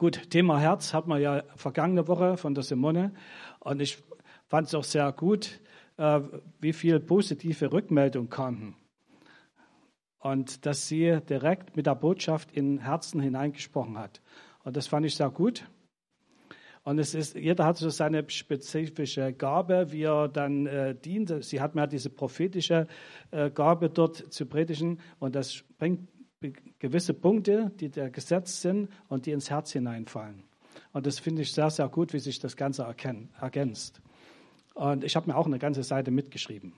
Gut, Thema Herz hat man ja vergangene Woche von der Simone und ich fand es auch sehr gut, wie viel positive Rückmeldung kamen und dass sie direkt mit der Botschaft in Herzen hineingesprochen hat. Und das fand ich sehr gut. Und jeder hat so seine spezifische Gabe, wie er dann dient. Sie hat mehr diese prophetische Gabe dort zu predigen und das bringt gewisse Punkte, die da gesetzt sind und die ins Herz hineinfallen. Und das finde ich sehr, sehr gut, wie sich das Ganze ergänzt. Und ich habe mir auch eine ganze Seite mitgeschrieben.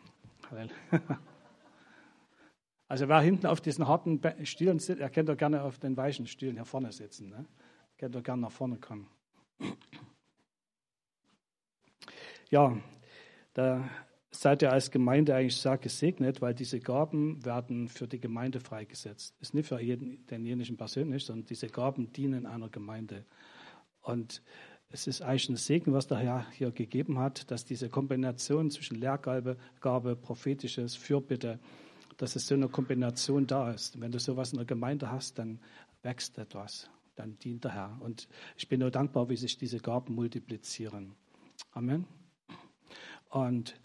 Also wer hinten auf diesen harten Stühlen sitzt, er kann doch gerne auf den weichen Stühlen hier vorne sitzen. Ne? Er kann doch gerne nach vorne kommen. Ja, da seid ihr als Gemeinde eigentlich sehr gesegnet, weil diese Gaben werden für die Gemeinde freigesetzt. Ist nicht für denjenigen persönlich, sondern diese Gaben dienen einer Gemeinde. Und es ist eigentlich ein Segen, was der Herr hier gegeben hat, dass diese Kombination zwischen Lehrgabe, Prophetisches, Fürbitte, dass es so eine Kombination da ist. Und wenn du sowas in der Gemeinde hast, dann wächst etwas, dann dient der Herr. Und ich bin nur dankbar, wie sich diese Gaben multiplizieren. Amen. Und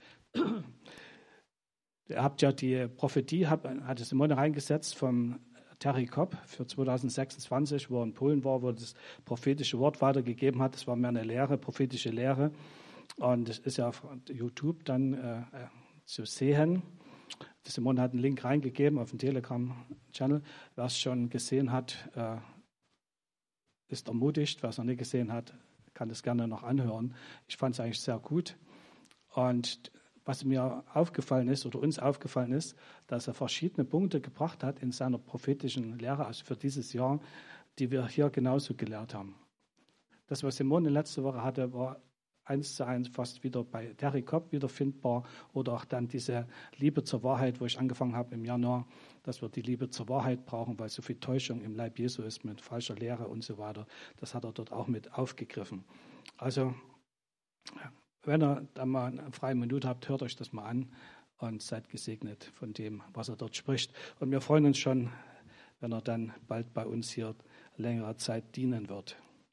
ihr habt ja die Prophetie, hat Simone reingesetzt vom Terry Kopp für 2026, wo er in Polen war, wo er das prophetische Wort weitergegeben hat. Das war mehr eine Lehre, prophetische Lehre. Und das ist ja auf YouTube dann zu sehen. Die Simone hat einen Link reingegeben auf den Telegram-Channel. Wer es schon gesehen hat, ist ermutigt. Wer es noch nicht gesehen hat, kann das gerne noch anhören. Ich fand es eigentlich sehr gut. Und was mir aufgefallen ist oder uns aufgefallen ist, dass er verschiedene Punkte gebracht hat in seiner prophetischen Lehre, also für dieses Jahr, die wir hier genauso gelehrt haben. Das, was Simone letzte Woche hatte, war 1:1 fast wieder bei Terry Kopp wiederfindbar oder auch dann diese Liebe zur Wahrheit, wo ich angefangen habe im Januar, dass wir die Liebe zur Wahrheit brauchen, weil so viel Täuschung im Leib Jesu ist mit falscher Lehre und so weiter. Das hat er dort auch mit aufgegriffen. Also wenn ihr da mal eine freie Minute habt, hört euch das mal an und seid gesegnet von dem, was er dort spricht. Und wir freuen uns schon, wenn er dann bald bei uns hier längere Zeit dienen wird.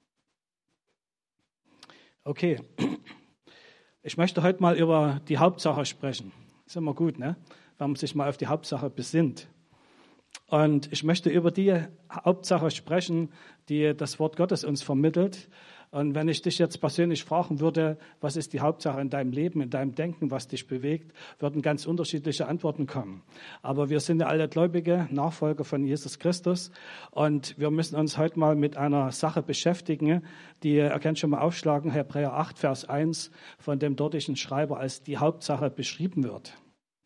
Okay, ich möchte heute mal über die Hauptsache sprechen. Ist immer gut, ne? Wenn man sich mal auf die Hauptsache besinnt. Und ich möchte über die Hauptsache sprechen, die das Wort Gottes uns vermittelt. Und wenn ich dich jetzt persönlich fragen würde, was ist die Hauptsache in deinem Leben, in deinem Denken, was dich bewegt, würden ganz unterschiedliche Antworten kommen. Aber wir sind ja alle Gläubige, Nachfolger von Jesus Christus. Und wir müssen uns heute mal mit einer Sache beschäftigen, die ihr könnt schon mal aufschlagen, Hebräer 8, Vers 1, von dem dortigen Schreiber als die Hauptsache beschrieben wird.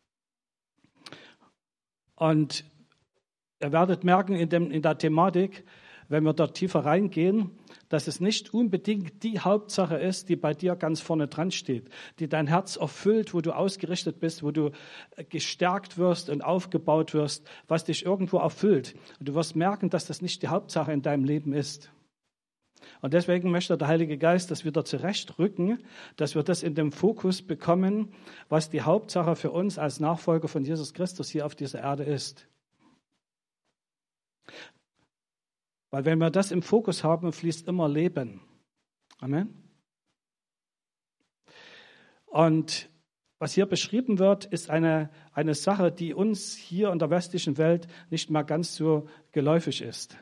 Und ihr werdet merken in der Thematik, wenn wir dort tiefer reingehen, dass es nicht unbedingt die Hauptsache ist, die bei dir ganz vorne dran steht, die dein Herz erfüllt, wo du ausgerichtet bist, wo du gestärkt wirst und aufgebaut wirst, was dich irgendwo erfüllt. Und du wirst merken, dass das nicht die Hauptsache in deinem Leben ist. Und deswegen möchte der Heilige Geist das wieder zurechtrücken, dass wir das in den Fokus bekommen, was die Hauptsache für uns als Nachfolger von Jesus Christus hier auf dieser Erde ist. Weil wenn wir das im Fokus haben, fließt immer Leben. Amen. Und was hier beschrieben wird, ist eine Sache, die uns hier in der westlichen Welt nicht mal ganz so geläufig ist.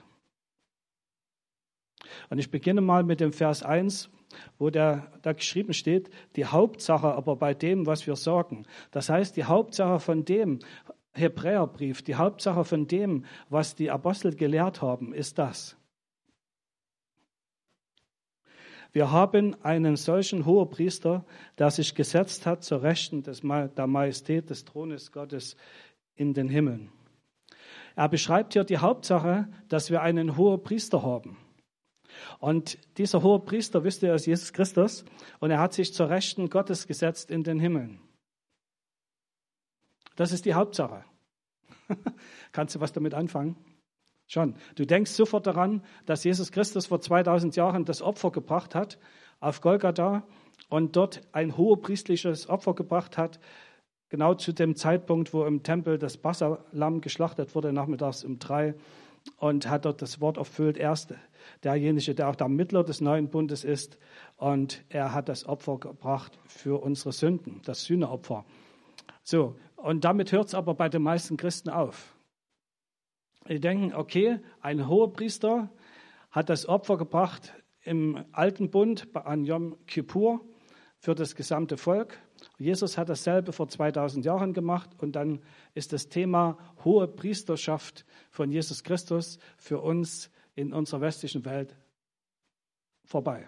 Und ich beginne mal mit dem Vers 1, wo da geschrieben steht, die Hauptsache aber bei dem, was wir sorgen. Das heißt, die Hauptsache von dem Hebräerbrief, die Hauptsache von dem, was die Apostel gelehrt haben, ist das. Wir haben einen solchen Hohepriester, der sich gesetzt hat zur Rechten der Majestät des Thrones Gottes in den Himmeln. Er beschreibt hier die Hauptsache, dass wir einen Hohepriester haben. Und dieser Hohepriester, wisst ihr, ist Jesus Christus, und er hat sich zur Rechten Gottes gesetzt in den Himmeln. Das ist die Hauptsache. Kannst du was damit anfangen? Schon. Du denkst sofort daran, dass Jesus Christus vor 2000 Jahren das Opfer gebracht hat auf Golgatha und dort ein hohepriestliches Opfer gebracht hat, genau zu dem Zeitpunkt, wo im Tempel das Passahlamm geschlachtet wurde, nachmittags um 3. und hat dort das Wort erfüllt. Er ist derjenige, der auch der Mittler des neuen Bundes ist, und er hat das Opfer gebracht für unsere Sünden, das Sühneopfer. So, und damit hört es aber bei den meisten Christen auf. Die denken, okay, ein Hohepriester hat das Opfer gebracht im Alten Bund an Yom Kippur für das gesamte Volk. Jesus hat dasselbe vor 2000 Jahren gemacht, und dann ist das Thema hohe Priesterschaft von Jesus Christus für uns in unserer westlichen Welt vorbei.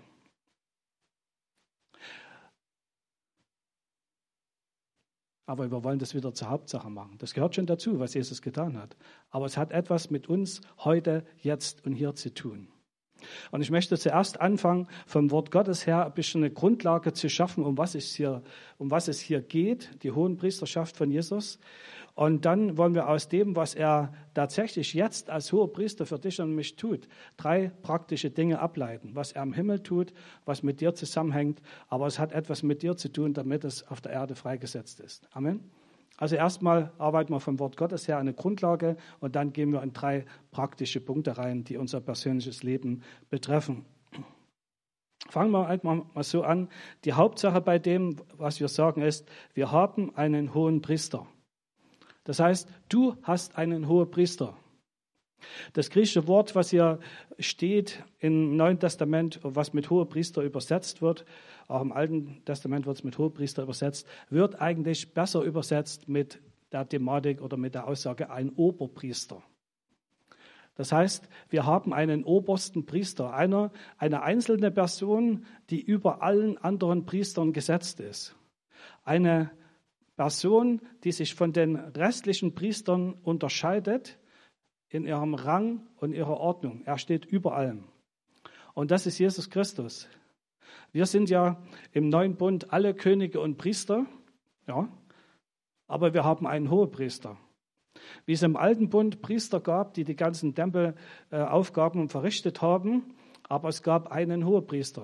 Aber wir wollen das wieder zur Hauptsache machen. Das gehört schon dazu, was Jesus getan hat. Aber es hat etwas mit uns heute, jetzt und hier zu tun. Und ich möchte zuerst anfangen, vom Wort Gottes her ein bisschen eine Grundlage zu schaffen, um was es hier geht, die Hohenpriesterschaft von Jesus. Und dann wollen wir aus dem, was er tatsächlich jetzt als Hohepriester für dich und mich tut, 3 praktische Dinge ableiten. Was er im Himmel tut, was mit dir zusammenhängt, aber es hat etwas mit dir zu tun, damit es auf der Erde freigesetzt ist. Amen. Also erstmal arbeiten wir vom Wort Gottes her eine Grundlage, und dann gehen wir in 3 praktische Punkte rein, die unser persönliches Leben betreffen. Fangen wir einfach mal so an. Die Hauptsache bei dem, was wir sagen, ist, wir haben einen hohen Priester. Das heißt, du hast einen Hohepriester. Das griechische Wort, was hier steht im Neuen Testament, was mit Hohepriester übersetzt wird, auch im Alten Testament wird es mit Hohepriester übersetzt, wird eigentlich besser übersetzt mit der Thematik oder mit der Aussage ein Oberpriester. Das heißt, wir haben einen obersten Priester, eine einzelne Person, die über allen anderen Priestern gesetzt ist. Eine Person, die sich von den restlichen Priestern unterscheidet in ihrem Rang und ihrer Ordnung. Er steht über allem. Und das ist Jesus Christus. Wir sind ja im neuen Bund alle Könige und Priester, ja, aber wir haben einen Hohepriester. Wie es im alten Bund Priester gab, die die ganzen Tempelaufgaben verrichtet haben, aber es gab einen Hohepriester.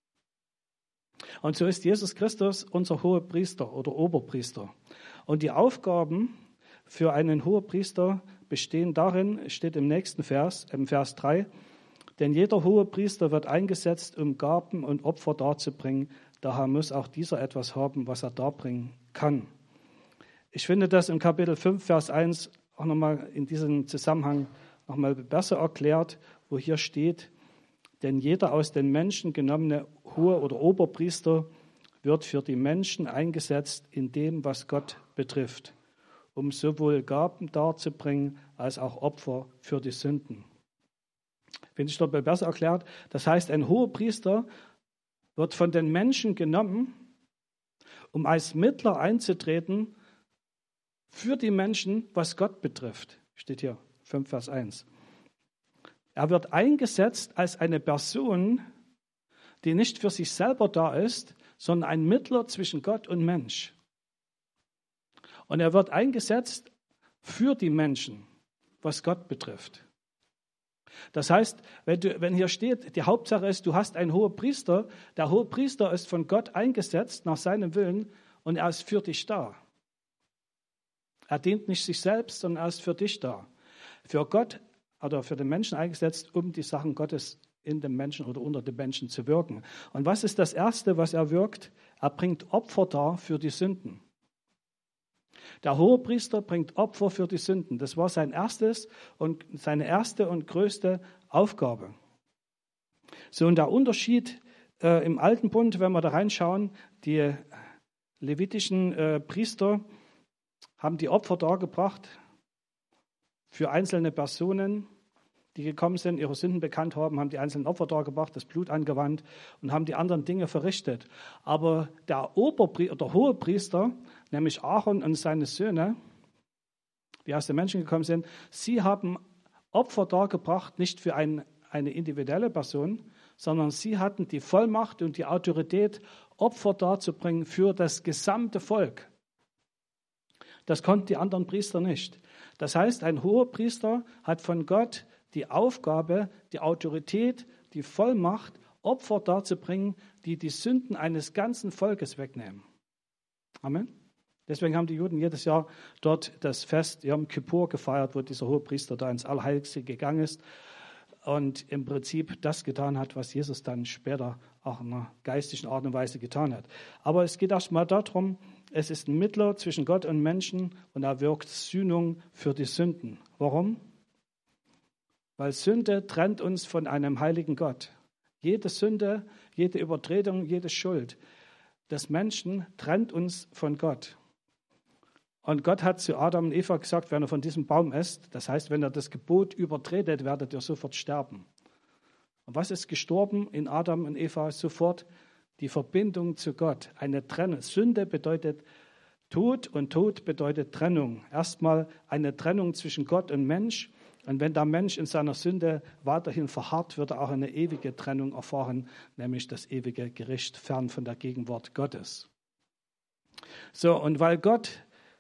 Und so ist Jesus Christus unser Hohepriester oder Oberpriester. Und die Aufgaben für einen Hohepriester bestehen darin, steht im nächsten Vers, im Vers 3, denn jeder Hohepriester wird eingesetzt, um Gaben und Opfer darzubringen. Daher muss auch dieser etwas haben, was er darbringen kann. Ich finde das im Kapitel 5, Vers 1 auch nochmal in diesem Zusammenhang nochmal besser erklärt, wo hier steht, denn jeder aus den Menschen genommene Hohe- oder Oberpriester wird für die Menschen eingesetzt in dem, was Gott betrifft, um sowohl Gaben darzubringen, als auch Opfer für die Sünden. Finde ich dort besser erklärt. Das heißt, ein Hohepriester wird von den Menschen genommen, um als Mittler einzutreten für die Menschen, was Gott betrifft. Steht hier 5, Vers 1. Er wird eingesetzt als eine Person, die nicht für sich selber da ist, sondern ein Mittler zwischen Gott und Mensch. Und er wird eingesetzt für die Menschen, was Gott betrifft. Das heißt, wenn hier steht, die Hauptsache ist, du hast einen Hohepriester, der Hohepriester ist von Gott eingesetzt nach seinem Willen und er ist für dich da. Er dient nicht sich selbst, sondern er ist für dich da. Für Gott oder für den Menschen eingesetzt, um die Sachen Gottes in dem Menschen oder unter dem Menschen zu wirken. Und was ist das Erste, was er wirkt? Er bringt Opfer dar für die Sünden. Der Hohepriester bringt Opfer für die Sünden. Das war seine erste und größte Aufgabe. So, und der Unterschied im Alten Bund, wenn wir da reinschauen, die levitischen Priester haben die Opfer dargebracht für einzelne Personen, die gekommen sind, ihre Sünden bekannt haben die einzelnen Opfer dargebracht, das Blut angewandt und haben die anderen Dinge verrichtet. Aber der Hohepriester, nämlich Aaron und seine Söhne, die aus den Menschen gekommen sind, sie haben Opfer dargebracht, nicht für eine individuelle Person, sondern sie hatten die Vollmacht und die Autorität, Opfer darzubringen für das gesamte Volk. Das konnten die anderen Priester nicht. Das heißt, ein Hohepriester hat von Gott die Aufgabe, die Autorität, die Vollmacht, Opfer darzubringen, die die Sünden eines ganzen Volkes wegnehmen. Amen. Deswegen haben die Juden jedes Jahr dort das Fest Yom Kippur gefeiert, wo dieser Hohepriester da ins Allerheiligste gegangen ist und im Prinzip das getan hat, was Jesus dann später auch in einer geistigen Art und Weise getan hat. Aber es geht erstmal darum, es ist ein Mittler zwischen Gott und Menschen und er wirkt Sühnung für die Sünden. Warum? Weil Sünde trennt uns von einem heiligen Gott. Jede Sünde, jede Übertretung, jede Schuld des Menschen trennt uns von Gott. Und Gott hat zu Adam und Eva gesagt, wenn ihr von diesem Baum esst, das heißt, wenn ihr das Gebot übertretet, werdet ihr sofort sterben. Und was ist gestorben in Adam und Eva? Sofort die Verbindung zu Gott. Eine Trennung. Sünde bedeutet Tod und Tod bedeutet Trennung. Erstmal eine Trennung zwischen Gott und Mensch. Und wenn der Mensch in seiner Sünde weiterhin verharrt, wird er auch eine ewige Trennung erfahren, nämlich das ewige Gericht fern von der Gegenwart Gottes. So, und weil Gott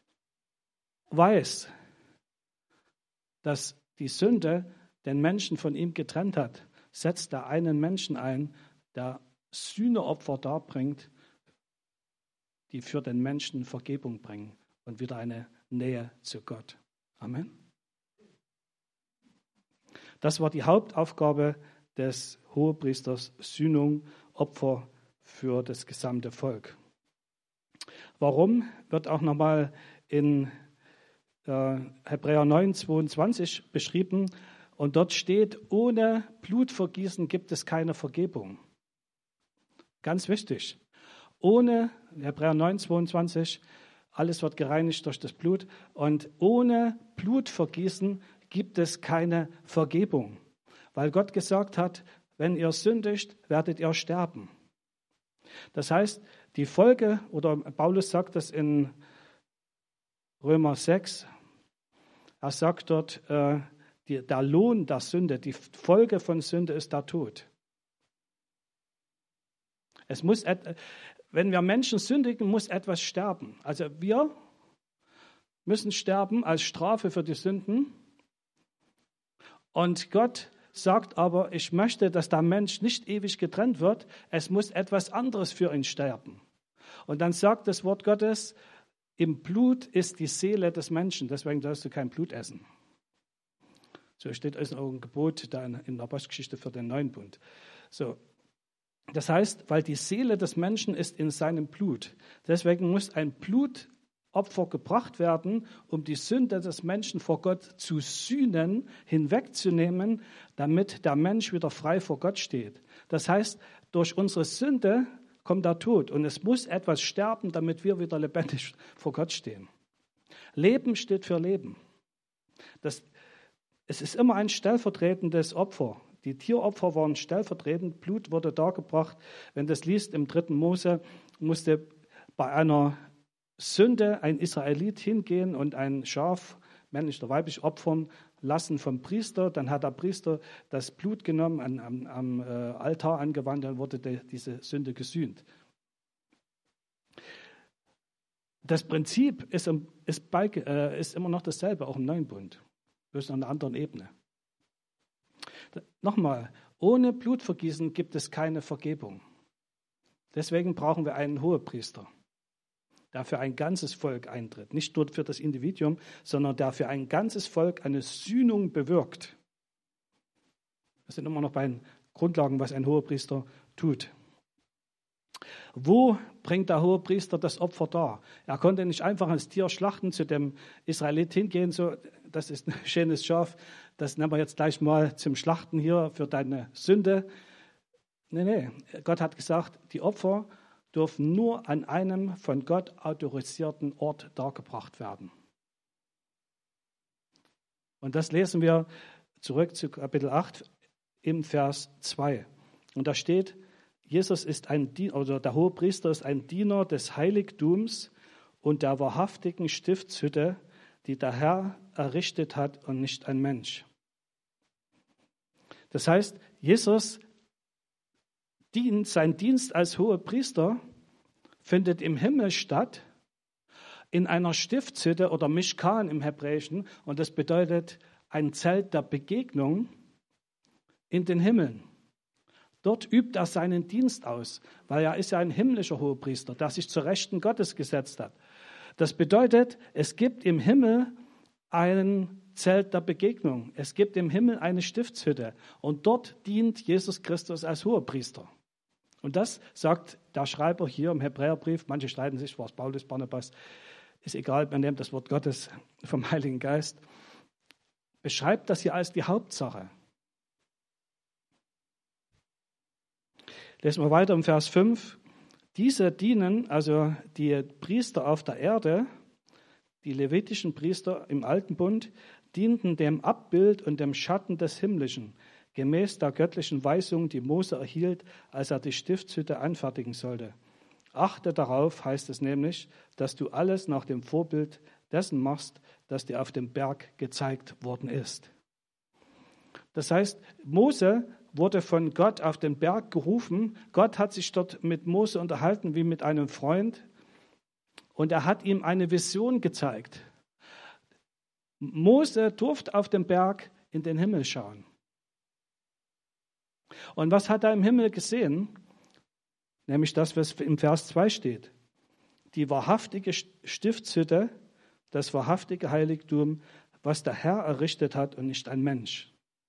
weiß, dass die Sünde den Menschen von ihm getrennt hat, setzt er einen Menschen ein, der Sühneopfer darbringt, die für den Menschen Vergebung bringen und wieder eine Nähe zu Gott. Amen. Das war die Hauptaufgabe des Hohepriesters, Sühnung, Opfer für das gesamte Volk. Warum, wird auch nochmal in Hebräer 9, 22 beschrieben. Und dort steht, ohne Blutvergießen gibt es keine Vergebung. Ganz wichtig. Ohne, Hebräer 9, 22, alles wird gereinigt durch das Blut. Und ohne Blutvergießen gibt es keine Vergebung. Weil Gott gesagt hat, wenn ihr sündigt, werdet ihr sterben. Das heißt, die Folge, oder Paulus sagt das in Römer 6, er sagt dort, der Lohn der Sünde, die Folge von Sünde ist der Tod. Wenn wir Menschen sündigen, muss etwas sterben. Also wir müssen sterben als Strafe für die Sünden. Und Gott sagt aber, ich möchte, dass der Mensch nicht ewig getrennt wird. Es muss etwas anderes für ihn sterben. Und dann sagt das Wort Gottes, im Blut ist die Seele des Menschen, deswegen sollst du kein Blut essen. So steht also auch ein Gebot da in der Apostelgeschichte für den neuen Bund. So, das heißt, weil die Seele des Menschen ist in seinem Blut. Deswegen muss ein Blutopfer gebracht werden, um die Sünde des Menschen vor Gott zu sühnen, hinwegzunehmen, damit der Mensch wieder frei vor Gott steht. Das heißt, durch unsere Sünde kommt der Tod und es muss etwas sterben, damit wir wieder lebendig vor Gott stehen. Leben steht für Leben. Es ist immer ein stellvertretendes Opfer. Die Tieropfer waren stellvertretend, Blut wurde dargebracht. Wenn du das liest im 3. Mose, musste bei einer Sünde ein Israelit hingehen und ein Schaf, männlich oder weiblich, opfern lassen vom Priester. Dann hat der Priester das Blut genommen, am Altar angewandt, dann wurde diese Sünde gesühnt. Das Prinzip ist immer noch dasselbe, auch im Neuen Bund, bloß auf einer anderen Ebene. Nochmal, ohne Blutvergießen gibt es keine Vergebung. Deswegen brauchen wir einen Hohepriester, der für ein ganzes Volk eintritt. Nicht nur für das Individuum, sondern der für ein ganzes Volk eine Sühnung bewirkt. Das sind immer noch bei den Grundlagen, was ein Hohepriester tut. Wo bringt der Hohepriester das Opfer dar? Er konnte nicht einfach ein Tier schlachten, zu dem Israelit hingehen, so, das ist ein schönes Schaf, das nehmen wir jetzt gleich mal zum Schlachten hier für deine Sünde. Nee, Gott hat gesagt, die Opfer dürfen nur an einem von Gott autorisierten Ort dargebracht werden. Und das lesen wir zurück zu Kapitel 8 im Vers 2. Und da steht, der Hohepriester ist ein Diener des Heiligtums und der wahrhaftigen Stiftshütte, die der Herr errichtet hat und nicht ein Mensch. Das heißt, Jesus sein Dienst als Hohepriester findet im Himmel statt, in einer Stiftshütte oder Mishkan im Hebräischen, und das bedeutet ein Zelt der Begegnung in den Himmeln. Dort übt er seinen Dienst aus, weil er ist ja ein himmlischer Hohepriester, der sich zur Rechten Gottes gesetzt hat. Das bedeutet, es gibt im Himmel ein Zelt der Begegnung. Es gibt im Himmel eine Stiftshütte und dort dient Jesus Christus als Hohepriester. Und das sagt der Schreiber hier im Hebräerbrief. Manche streiten sich, war es Paulus, Barnabas, ist egal, man nimmt das Wort Gottes vom Heiligen Geist. Beschreibt das hier als die Hauptsache. Lesen wir weiter im Vers 5. Diese dienen, also die Priester auf der Erde, die levitischen Priester im Alten Bund, dienten dem Abbild und dem Schatten des Himmlischen, gemäß der göttlichen Weisung, die Mose erhielt, als er die Stiftshütte anfertigen sollte. Achte darauf, heißt es nämlich, dass du alles nach dem Vorbild dessen machst, das dir auf dem Berg gezeigt worden ist. Das heißt, Mose wurde von Gott auf den Berg gerufen. Gott hat sich dort mit Mose unterhalten wie mit einem Freund und er hat ihm eine Vision gezeigt. Mose durfte auf dem Berg in den Himmel schauen. Und was hat er im Himmel gesehen? Nämlich das, was im Vers 2 steht. Die wahrhaftige Stiftshütte, das wahrhaftige Heiligtum, was der Herr errichtet hat und nicht ein Mensch.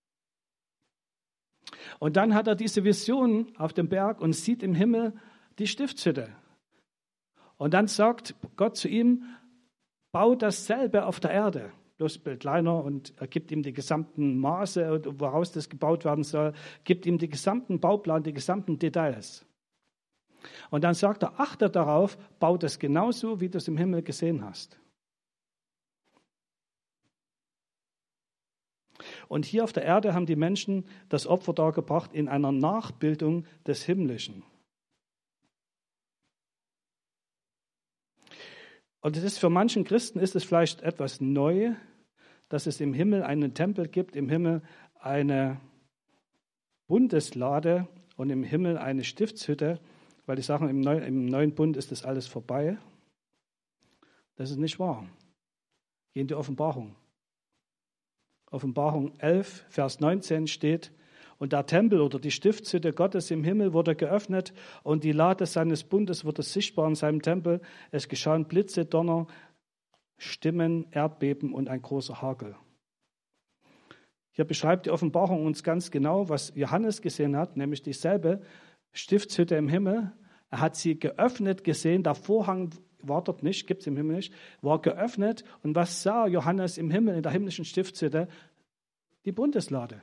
Und dann hat er diese Vision auf dem Berg und sieht im Himmel die Stiftshütte. Und dann sagt Gott zu ihm, bau dasselbe auf der Erde, bloß ein bisschen kleiner, und er gibt ihm die gesamten Maße, woraus das gebaut werden soll, gibt ihm die gesamten Bauplan, die gesamten Details. Und dann sagt er, achte darauf, bau das genauso, wie du es im Himmel gesehen hast. Und hier auf der Erde haben die Menschen das Opfer dargebracht in einer Nachbildung des Himmlischen. Und es ist für manchen Christen ist es vielleicht etwas neu, dass es im Himmel einen Tempel gibt, im Himmel eine Bundeslade und im Himmel eine Stiftshütte, weil die sagen, im neuen Bund ist das alles vorbei. Das ist nicht wahr. Geh in die Offenbarung. Offenbarung 11, Vers 19 steht, und der Tempel oder die Stiftshütte Gottes im Himmel wurde geöffnet und die Lade seines Bundes wurde sichtbar in seinem Tempel. Es geschahen Blitze, Donner, Stimmen, Erdbeben und ein großer Hagel. Hier beschreibt die Offenbarung uns ganz genau, was Johannes gesehen hat, nämlich dieselbe Stiftshütte im Himmel. Er hat sie geöffnet gesehen, der Vorhang war dort nicht, gibt es im Himmel nicht, war geöffnet. Und was sah Johannes im Himmel, in der himmlischen Stiftshütte? Die Bundeslade.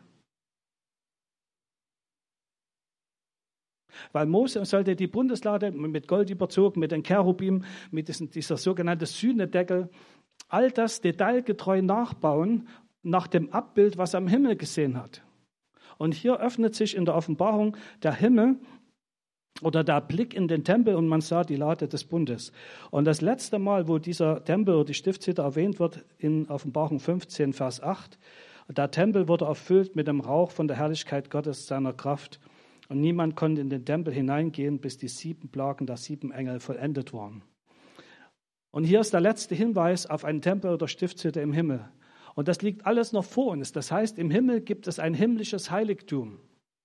Weil Mose sollte die Bundeslade mit Gold überzogen, mit den Cherubim, mit dieser sogenannten Sühnedeckel, all das detailgetreu nachbauen, nach dem Abbild, was er am Himmel gesehen hat. Und hier öffnet sich in der Offenbarung der Himmel oder der Blick in den Tempel und man sah die Lade des Bundes. Und das letzte Mal, wo dieser Tempel oder die Stiftshütte erwähnt wird, in Offenbarung 15, Vers 8, der Tempel wurde erfüllt mit dem Rauch von der Herrlichkeit Gottes, seiner Kraft. Und niemand konnte in den Tempel hineingehen, bis die 7 Plagen der 7 Engel vollendet waren. Und hier ist der letzte Hinweis auf einen Tempel oder Stiftshütte im Himmel. Und das liegt alles noch vor uns. Das heißt, im Himmel gibt es ein himmlisches Heiligtum.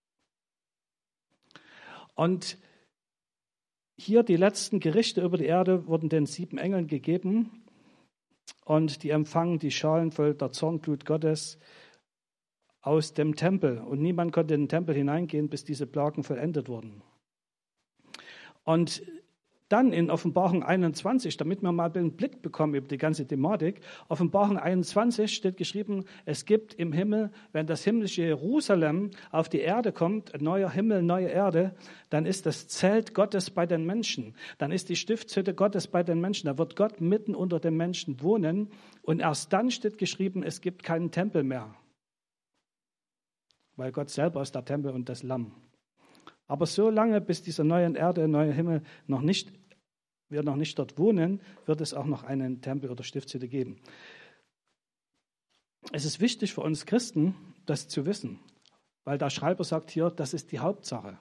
Und hier die letzten Gerichte über die Erde wurden den 7 Engeln gegeben. Und die empfangen die Schalen voll der Zornglut Gottes aus dem Tempel. Und niemand konnte in den Tempel hineingehen, bis diese Plagen vollendet wurden. Und dann in Offenbarung 21, damit wir mal einen Blick bekommen über die ganze Thematik, Offenbarung 21 steht geschrieben, es gibt im Himmel, wenn das himmlische Jerusalem auf die Erde kommt, ein neuer Himmel, neue Erde, dann ist das Zelt Gottes bei den Menschen. Dann ist die Stiftshütte Gottes bei den Menschen. Da wird Gott mitten unter den Menschen wohnen. Und erst dann steht geschrieben, es gibt keinen Tempel mehr. Weil Gott selber ist der Tempel und das Lamm. Aber so lange, bis dieser neue Erde, neue Himmel wir noch nicht dort wohnen, wird es auch noch einen Tempel oder Stiftshütte geben. Es ist wichtig für uns Christen, das zu wissen, weil der Schreiber sagt hier, das ist die Hauptsache.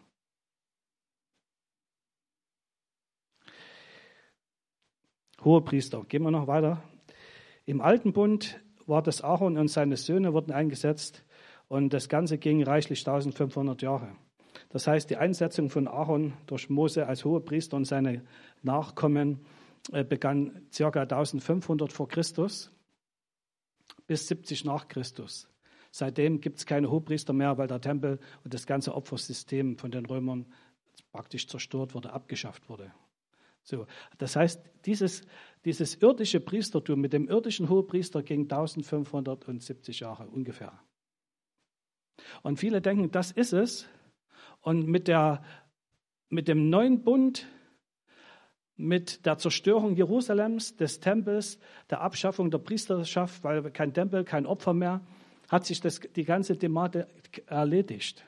Hohepriester, gehen wir noch weiter. Im Alten Bund war das Aaron und seine Söhne wurden eingesetzt und das Ganze ging reichlich 1500 Jahre. Das heißt, die Einsetzung von Aaron durch Mose als Hohepriester und seine Nachkommen begann ca. 1500 vor Christus bis 70 nach Christus. Seitdem gibt es keine Hohepriester mehr, weil der Tempel und das ganze Opfersystem von den Römern praktisch zerstört wurde, abgeschafft wurde. So, das heißt, dieses irdische Priestertum mit dem irdischen Hohepriester ging 1570 Jahre ungefähr. Und viele denken, das ist es. Und mit dem neuen Bund, mit der Zerstörung Jerusalems, des Tempels, der Abschaffung der Priesterschaft, weil kein Tempel, kein Opfer mehr, hat sich die ganze Thematik erledigt.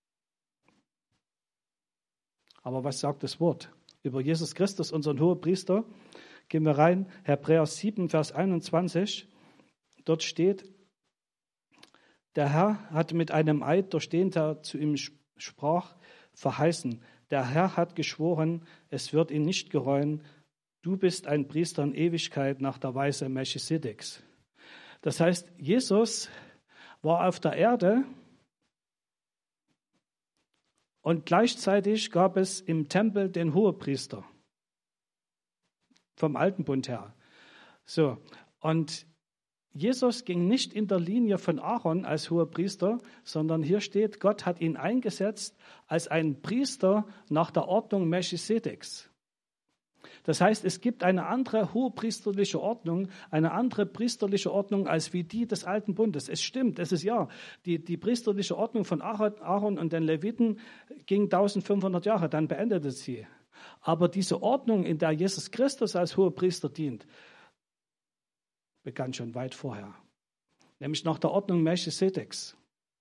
Aber was sagt das Wort? Über Jesus Christus, unseren Hohepriester, gehen wir rein, Hebräer 7, Vers 21. Dort steht, der Herr hat mit einem Eid, durch den er zu ihm sprach, verheißen. Der Herr hat geschworen, es wird ihn nicht gereuen. Du bist ein Priester in Ewigkeit nach der Weise Melchisedeks. Das heißt, Jesus war auf der Erde und gleichzeitig gab es im Tempel den Hohepriester vom Alten Bund her. So, und Jesus ging nicht in der Linie von Aaron als Hohepriester, sondern hier steht, Gott hat ihn eingesetzt als ein Priester nach der Ordnung Melchisedeks. Das heißt, es gibt eine andere hohepriesterliche Ordnung, eine andere priesterliche Ordnung als wie die des Alten Bundes. Es stimmt, es ist ja, die priesterliche Ordnung von Aaron und den Leviten ging 1500 Jahre, dann beendete sie. Aber diese Ordnung, in der Jesus Christus als Hohepriester dient, begann schon weit vorher, nämlich nach der Ordnung Melchisedeks.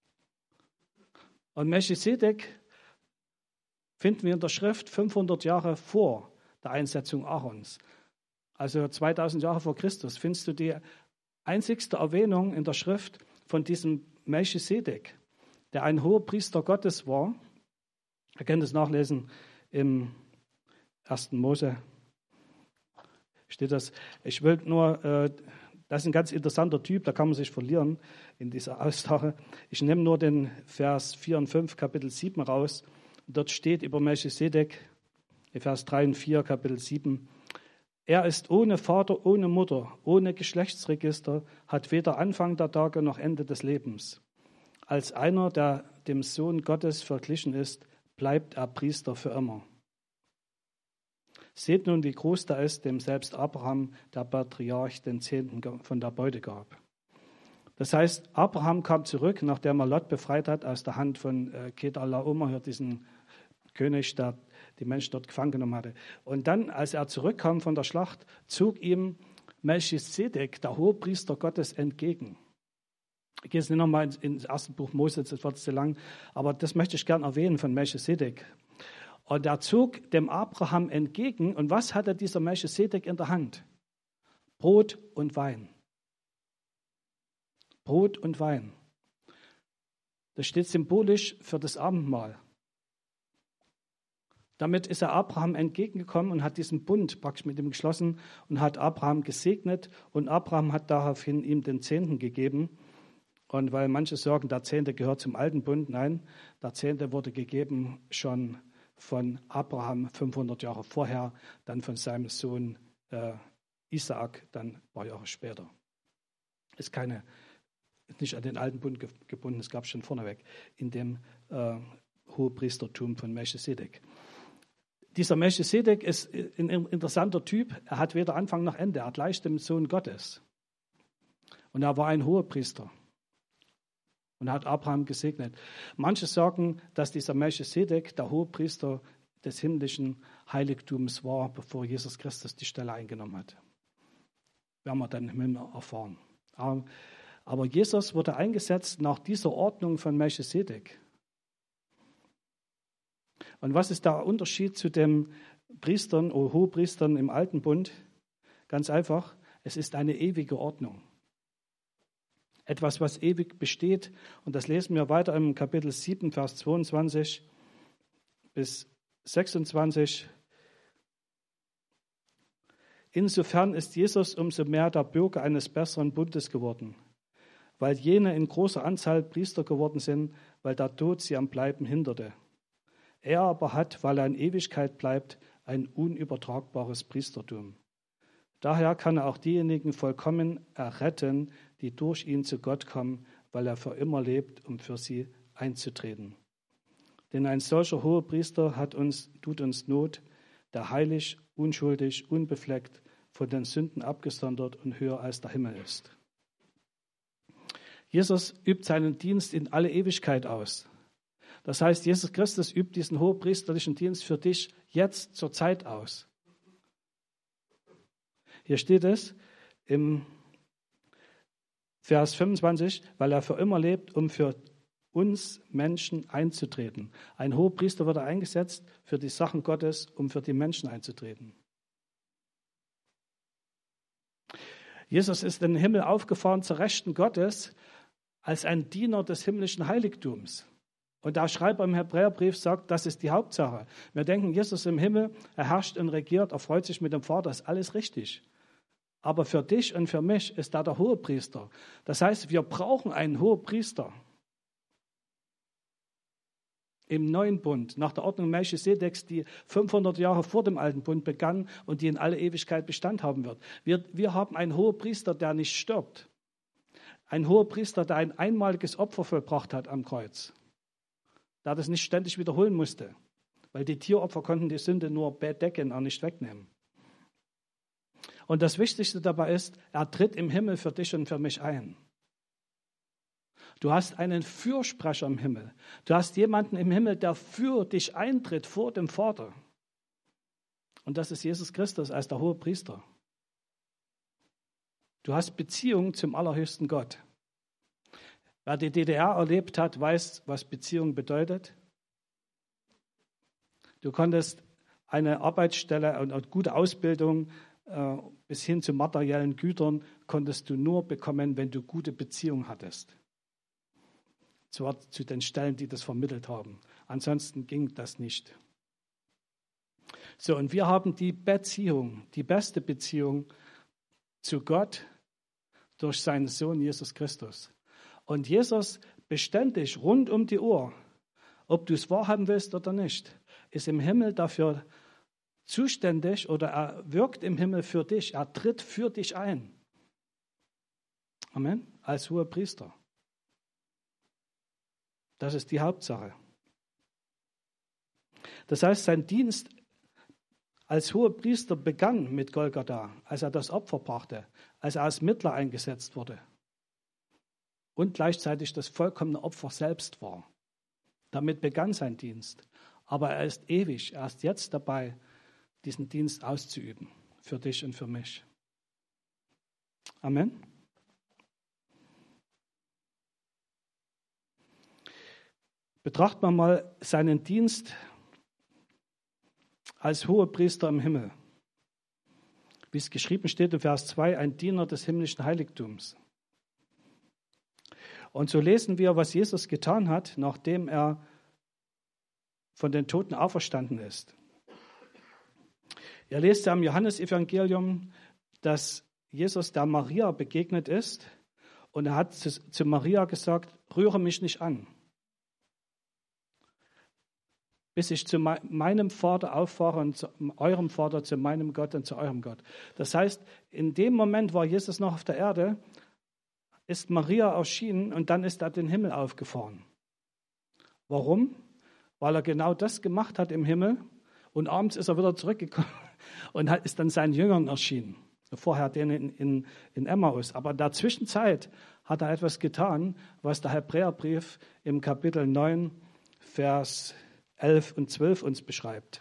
Und Melchisedek finden wir in der Schrift 500 Jahre vor der Einsetzung Aarons. Also 2000 Jahre vor Christus findest du die einzigste Erwähnung in der Schrift von diesem Melchisedek, der ein Hohepriester Gottes war. Ihr könnt es nachlesen im 1. Mose. Steht das. Ich will nur, das ist ein ganz interessanter Typ, da kann man sich verlieren in dieser Aussage. Ich nehme nur den Vers 4 und 5, Kapitel 7 raus. Dort steht über Melchisedek, Vers 3 und 4, Kapitel 7, er ist ohne Vater, ohne Mutter, ohne Geschlechtsregister, hat weder Anfang der Tage noch Ende des Lebens. Als einer, der dem Sohn Gottes verglichen ist, bleibt er Priester für immer. Seht nun, wie groß da ist, dem selbst Abraham, der Patriarch, den Zehnten von der Beute gab. Das heißt, Abraham kam zurück, nachdem er Lot befreit hat aus der Hand von Kedorlaomer, diesen König, der die Menschen dort gefangen genommen hatte. Und dann, als er zurückkam von der Schlacht, zog ihm Melchisedek, der Hohepriester Gottes, entgegen. Ich gehe jetzt nicht nochmal ins erste Buch Mose, das wird zu lang, aber das möchte ich gerne erwähnen von Melchisedek. Und er zog dem Abraham entgegen. Und was hatte dieser Melchisedek in der Hand? Brot und Wein. Brot und Wein. Das steht symbolisch für das Abendmahl. Damit ist er Abraham entgegengekommen und hat diesen Bund praktisch mit ihm geschlossen und hat Abraham gesegnet. Und Abraham hat daraufhin ihm den Zehnten gegeben. Und weil manche sagen, der Zehnte gehört zum Alten Bund, nein, der Zehnte wurde gegeben schon von Abraham 500 Jahre vorher, dann von seinem Sohn Isaak, dann ein paar Jahre später. Ist nicht an den Alten Bund gebunden, es gab es schon vorneweg in dem Hohepriestertum von Melchisedek. Dieser Melchisedek ist ein interessanter Typ. Er hat weder Anfang noch Ende. Er gleicht dem Sohn Gottes. Und er war ein Hohepriester. Und er hat Abraham gesegnet. Manche sagen, dass dieser Melchisedek der Hohepriester des himmlischen Heiligtums war, bevor Jesus Christus die Stelle eingenommen hat. Werden wir dann im Himmel erfahren. Aber Jesus wurde eingesetzt nach dieser Ordnung von Melchisedek. Und was ist der Unterschied zu den Priestern oder Hohepriestern im Alten Bund? Ganz einfach, es ist eine ewige Ordnung. Etwas, was ewig besteht. Und das lesen wir weiter im Kapitel 7, Vers 22 bis 26. Insofern ist Jesus umso mehr der Bürger eines besseren Bundes geworden, weil jene in großer Anzahl Priester geworden sind, weil der Tod sie am Bleiben hinderte. Er aber hat, weil er in Ewigkeit bleibt, ein unübertragbares Priestertum. Daher kann er auch diejenigen vollkommen erretten, die durch ihn zu Gott kommen, weil er für immer lebt, um für sie einzutreten. Denn ein solcher Hohepriester tut uns Not, der heilig, unschuldig, unbefleckt, von den Sünden abgesondert und höher als der Himmel ist. Jesus übt seinen Dienst in alle Ewigkeit aus. Das heißt, Jesus Christus übt diesen hohepriesterlichen Dienst für dich jetzt zur Zeit aus. Hier steht es im Vers 25, weil er für immer lebt, um für uns Menschen einzutreten. Ein Hohepriester wurde eingesetzt für die Sachen Gottes, um für die Menschen einzutreten. Jesus ist in den Himmel aufgefahren zur Rechten Gottes als ein Diener des himmlischen Heiligtums. Und der Schreiber im Hebräerbrief sagt, das ist die Hauptsache. Wir denken, Jesus im Himmel, er herrscht und regiert, er freut sich mit dem Vater, ist alles richtig. Aber für dich und für mich ist da der Hohepriester. Das heißt, wir brauchen einen Hohepriester. Im neuen Bund, nach der Ordnung Melchisedeks, die 500 Jahre vor dem alten Bund begann und die in alle Ewigkeit Bestand haben wird. Wir haben einen Hohepriester, der nicht stirbt. Ein Hohepriester, der ein einmaliges Opfer vollbracht hat am Kreuz. Der das nicht ständig wiederholen musste, weil die Tieropfer konnten die Sünde nur bedecken und nicht wegnehmen. Und das Wichtigste dabei ist, er tritt im Himmel für dich und für mich ein. Du hast einen Fürsprecher im Himmel. Du hast jemanden im Himmel, der für dich eintritt vor dem Vater. Und das ist Jesus Christus als der Hohepriester. Du hast Beziehung zum allerhöchsten Gott. Wer die DDR erlebt hat, weiß, was Beziehung bedeutet. Du konntest eine Arbeitsstelle und gute Ausbildung bis hin zu materiellen Gütern konntest du nur bekommen, wenn du gute Beziehung hattest. Zwar zu den Stellen, die das vermittelt haben. Ansonsten ging das nicht. So, und wir haben die Beziehung, die beste Beziehung zu Gott durch seinen Sohn Jesus Christus. Und Jesus beständig, rund um die Uhr, ob du es wahrhaben willst oder nicht, ist im Himmel dafür zuständig oder er wirkt im Himmel für dich, er tritt für dich ein. Amen, als Hohepriester. Das ist die Hauptsache. Das heißt, sein Dienst als Hohepriester begann mit Golgatha, als er das Opfer brachte, als er als Mittler eingesetzt wurde und gleichzeitig das vollkommene Opfer selbst war. Damit begann sein Dienst. Aber er ist ewig, er ist jetzt dabei, diesen Dienst auszuüben, für dich und für mich. Amen. Betrachten wir mal seinen Dienst als Hohepriester im Himmel. Wie es geschrieben steht in Vers 2, ein Diener des himmlischen Heiligtums. Und so lesen wir, was Jesus getan hat, nachdem er von den Toten auferstanden ist. Ihr lest ja im Johannesevangelium, dass Jesus der Maria begegnet ist und er hat zu Maria gesagt, rühre mich nicht an, bis ich zu meinem Vater auffahre und zu eurem Vater, zu meinem Gott und zu eurem Gott. Das heißt, in dem Moment war Jesus noch auf der Erde, ist Maria erschienen und dann ist er den Himmel aufgefahren. Warum? Weil er genau das gemacht hat im Himmel und abends ist er wieder zurückgekommen und ist dann seinen Jüngern erschienen. Vorher denen in Emmaus. Aber in der Zwischenzeit hat er etwas getan, was der Hebräerbrief im Kapitel 9, Vers 11 und 12 uns beschreibt.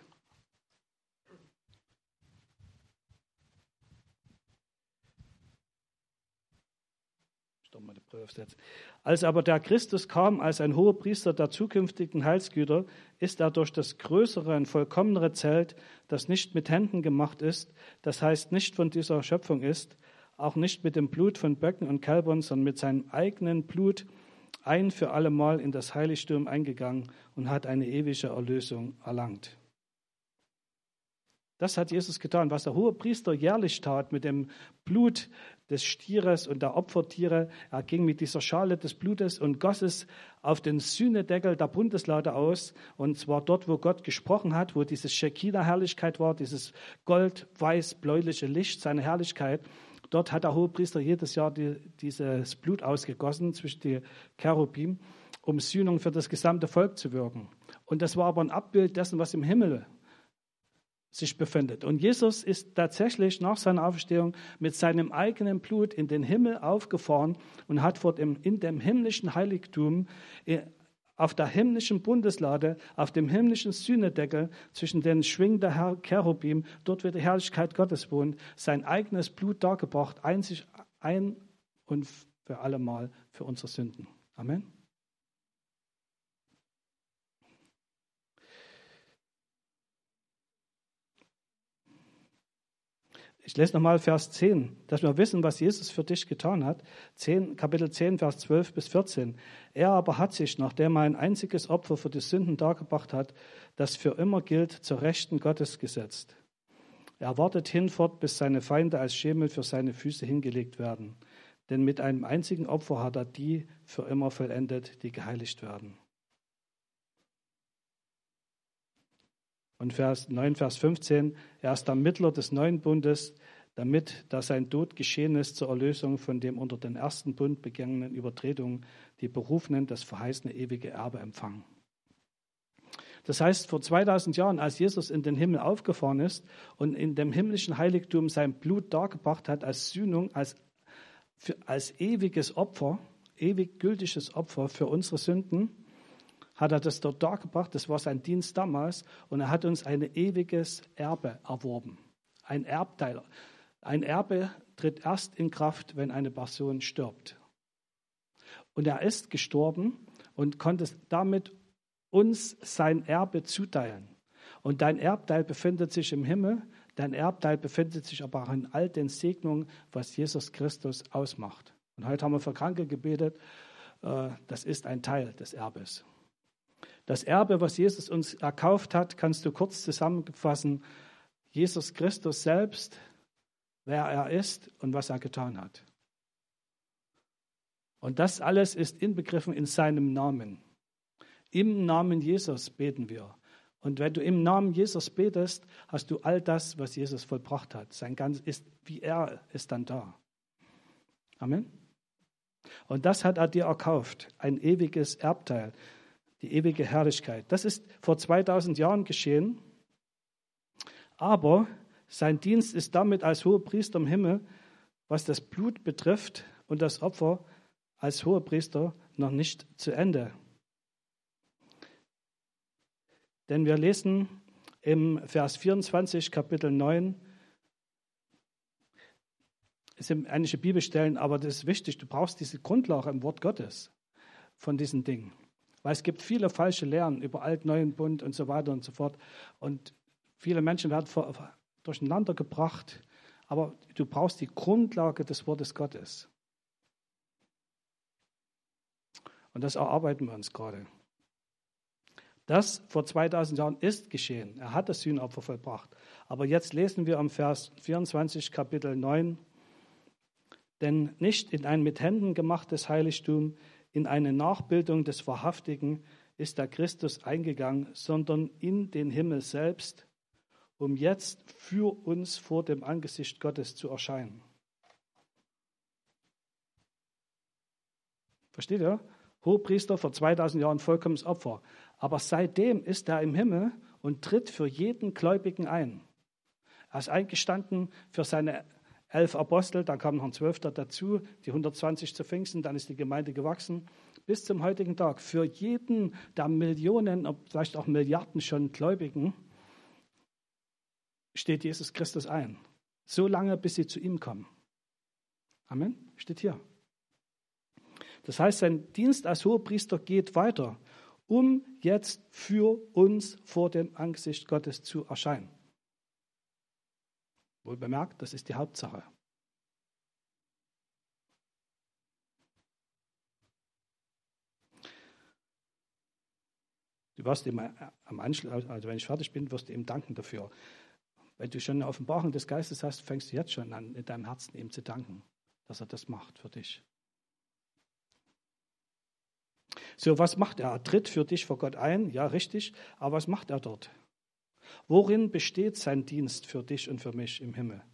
Als aber der Christus kam als ein Hohepriester der zukünftigen Heilsgüter, ist er durch das größere und vollkommenere Zelt, das nicht mit Händen gemacht ist, das heißt nicht von dieser Schöpfung ist, auch nicht mit dem Blut von Böcken und Kälbern, sondern mit seinem eigenen Blut ein für alle Mal in das Heiligtum eingegangen und hat eine ewige Erlösung erlangt. Das hat Jesus getan, was der Hohepriester jährlich tat mit dem Blut des Stieres und der Opfertiere. Er ging mit dieser Schale des Blutes und goss es auf den Sühnedeckel der Bundeslade aus. Und zwar dort, wo Gott gesprochen hat, wo diese Schekina-Herrlichkeit war, dieses gold-weiß-bläuliche Licht, seine Herrlichkeit. Dort hat der Hohepriester jedes Jahr dieses Blut ausgegossen zwischen die Cherubim, um Sühnung für das gesamte Volk zu wirken. Und das war aber ein Abbild dessen, was im Himmel sich befindet. Und Jesus ist tatsächlich nach seiner Auferstehung mit seinem eigenen Blut in den Himmel aufgefahren und hat in dem himmlischen Heiligtum, auf der himmlischen Bundeslade, auf dem himmlischen Sühnedeckel, zwischen den Schwingen der Cherubim, dort wo die Herrlichkeit Gottes wohnt, sein eigenes Blut dargebracht, ein und für allemal für unsere Sünden. Amen. Ich lese nochmal Vers 10, dass wir wissen, was Jesus für dich getan hat. Kapitel 10, Vers 12 bis 14. Er aber hat sich, nachdem er ein einziges Opfer für die Sünden dargebracht hat, das für immer gilt, zur Rechten Gottes gesetzt. Er wartet hinfort, bis seine Feinde als Schemel für seine Füße hingelegt werden. Denn mit einem einzigen Opfer hat er die für immer vollendet, die geheiligt werden. Und Vers 9, Vers 15, er ist der Mittler des neuen Bundes, damit, da sein Tod geschehen ist, zur Erlösung von dem unter den ersten Bund begangenen Übertretungen, die Berufenen das verheißene ewige Erbe empfangen. Das heißt, vor 2000 Jahren, als Jesus in den Himmel aufgefahren ist und in dem himmlischen Heiligtum sein Blut dargebracht hat als Sühnung, als ewiges Opfer, ewig gültiges Opfer für unsere Sünden, hat er das dort dargebracht, das war sein Dienst damals, und er hat uns ein ewiges Erbe erworben, ein Erbteil. Ein Erbe tritt erst in Kraft, wenn eine Person stirbt. Und er ist gestorben und konnte damit uns sein Erbe zuteilen. Und dein Erbteil befindet sich im Himmel, dein Erbteil befindet sich aber auch in all den Segnungen, was Jesus Christus ausmacht. Und heute haben wir für Kranke gebetet, das ist ein Teil des Erbes. Das Erbe, was Jesus uns erkauft hat, kannst du kurz zusammenfassen. Jesus Christus selbst, wer er ist und was er getan hat. Und das alles ist inbegriffen in seinem Namen. Im Namen Jesus beten wir. Und wenn du im Namen Jesus betest, hast du all das, was Jesus vollbracht hat. Sein ganz ist, wie er ist dann da. Amen. Und das hat er dir erkauft, ein ewiges Erbteil. Die ewige Herrlichkeit. Das ist vor 2000 Jahren geschehen, aber sein Dienst ist damit als Hohepriester im Himmel, was das Blut betrifft und das Opfer als Hohepriester, noch nicht zu Ende. Denn wir lesen im Vers 24, Kapitel 9, es sind einige Bibelstellen, aber das ist wichtig, du brauchst diese Grundlage im Wort Gottes von diesen Dingen. Weil es gibt viele falsche Lehren über Alt, Neuen Bund und so weiter und so fort. Und viele Menschen werden durcheinander gebracht. Aber du brauchst die Grundlage des Wortes Gottes. Und das erarbeiten wir uns gerade. Das vor 2000 Jahren ist geschehen. Er hat das Sühnopfer vollbracht. Aber jetzt lesen wir am Vers 24, Kapitel 9. Denn nicht in ein mit Händen gemachtes Heiligtum, in eine Nachbildung des Wahrhaftigen ist der Christus eingegangen, sondern in den Himmel selbst, um jetzt für uns vor dem Angesicht Gottes zu erscheinen. Versteht ihr? Hohepriester vor 2000 Jahren, vollkommenes Opfer. Aber seitdem ist er im Himmel und tritt für jeden Gläubigen ein. Er ist eingestanden für seine 11 Apostel, dann kam noch ein 12. dazu, die 120 zu Pfingsten, dann ist die Gemeinde gewachsen, bis zum heutigen Tag. Für jeden der Millionen, vielleicht auch Milliarden schon Gläubigen, steht Jesus Christus ein. So lange, bis sie zu ihm kommen. Amen, steht hier. Das heißt, sein Dienst als Hohepriester geht weiter, um jetzt für uns vor dem Angesicht Gottes zu erscheinen. Wohl bemerkt, das ist die Hauptsache. Du wirst ihm am Anschluss, also wenn ich fertig bin, wirst du ihm danken dafür. Wenn du schon eine Offenbarung des Geistes hast, fängst du jetzt schon an, in deinem Herzen ihm zu danken. dass er das macht für dich. So, was macht er? Er tritt für dich vor Gott ein, ja, richtig, aber was macht er dort? Worin besteht sein Dienst für dich und für mich im Himmel?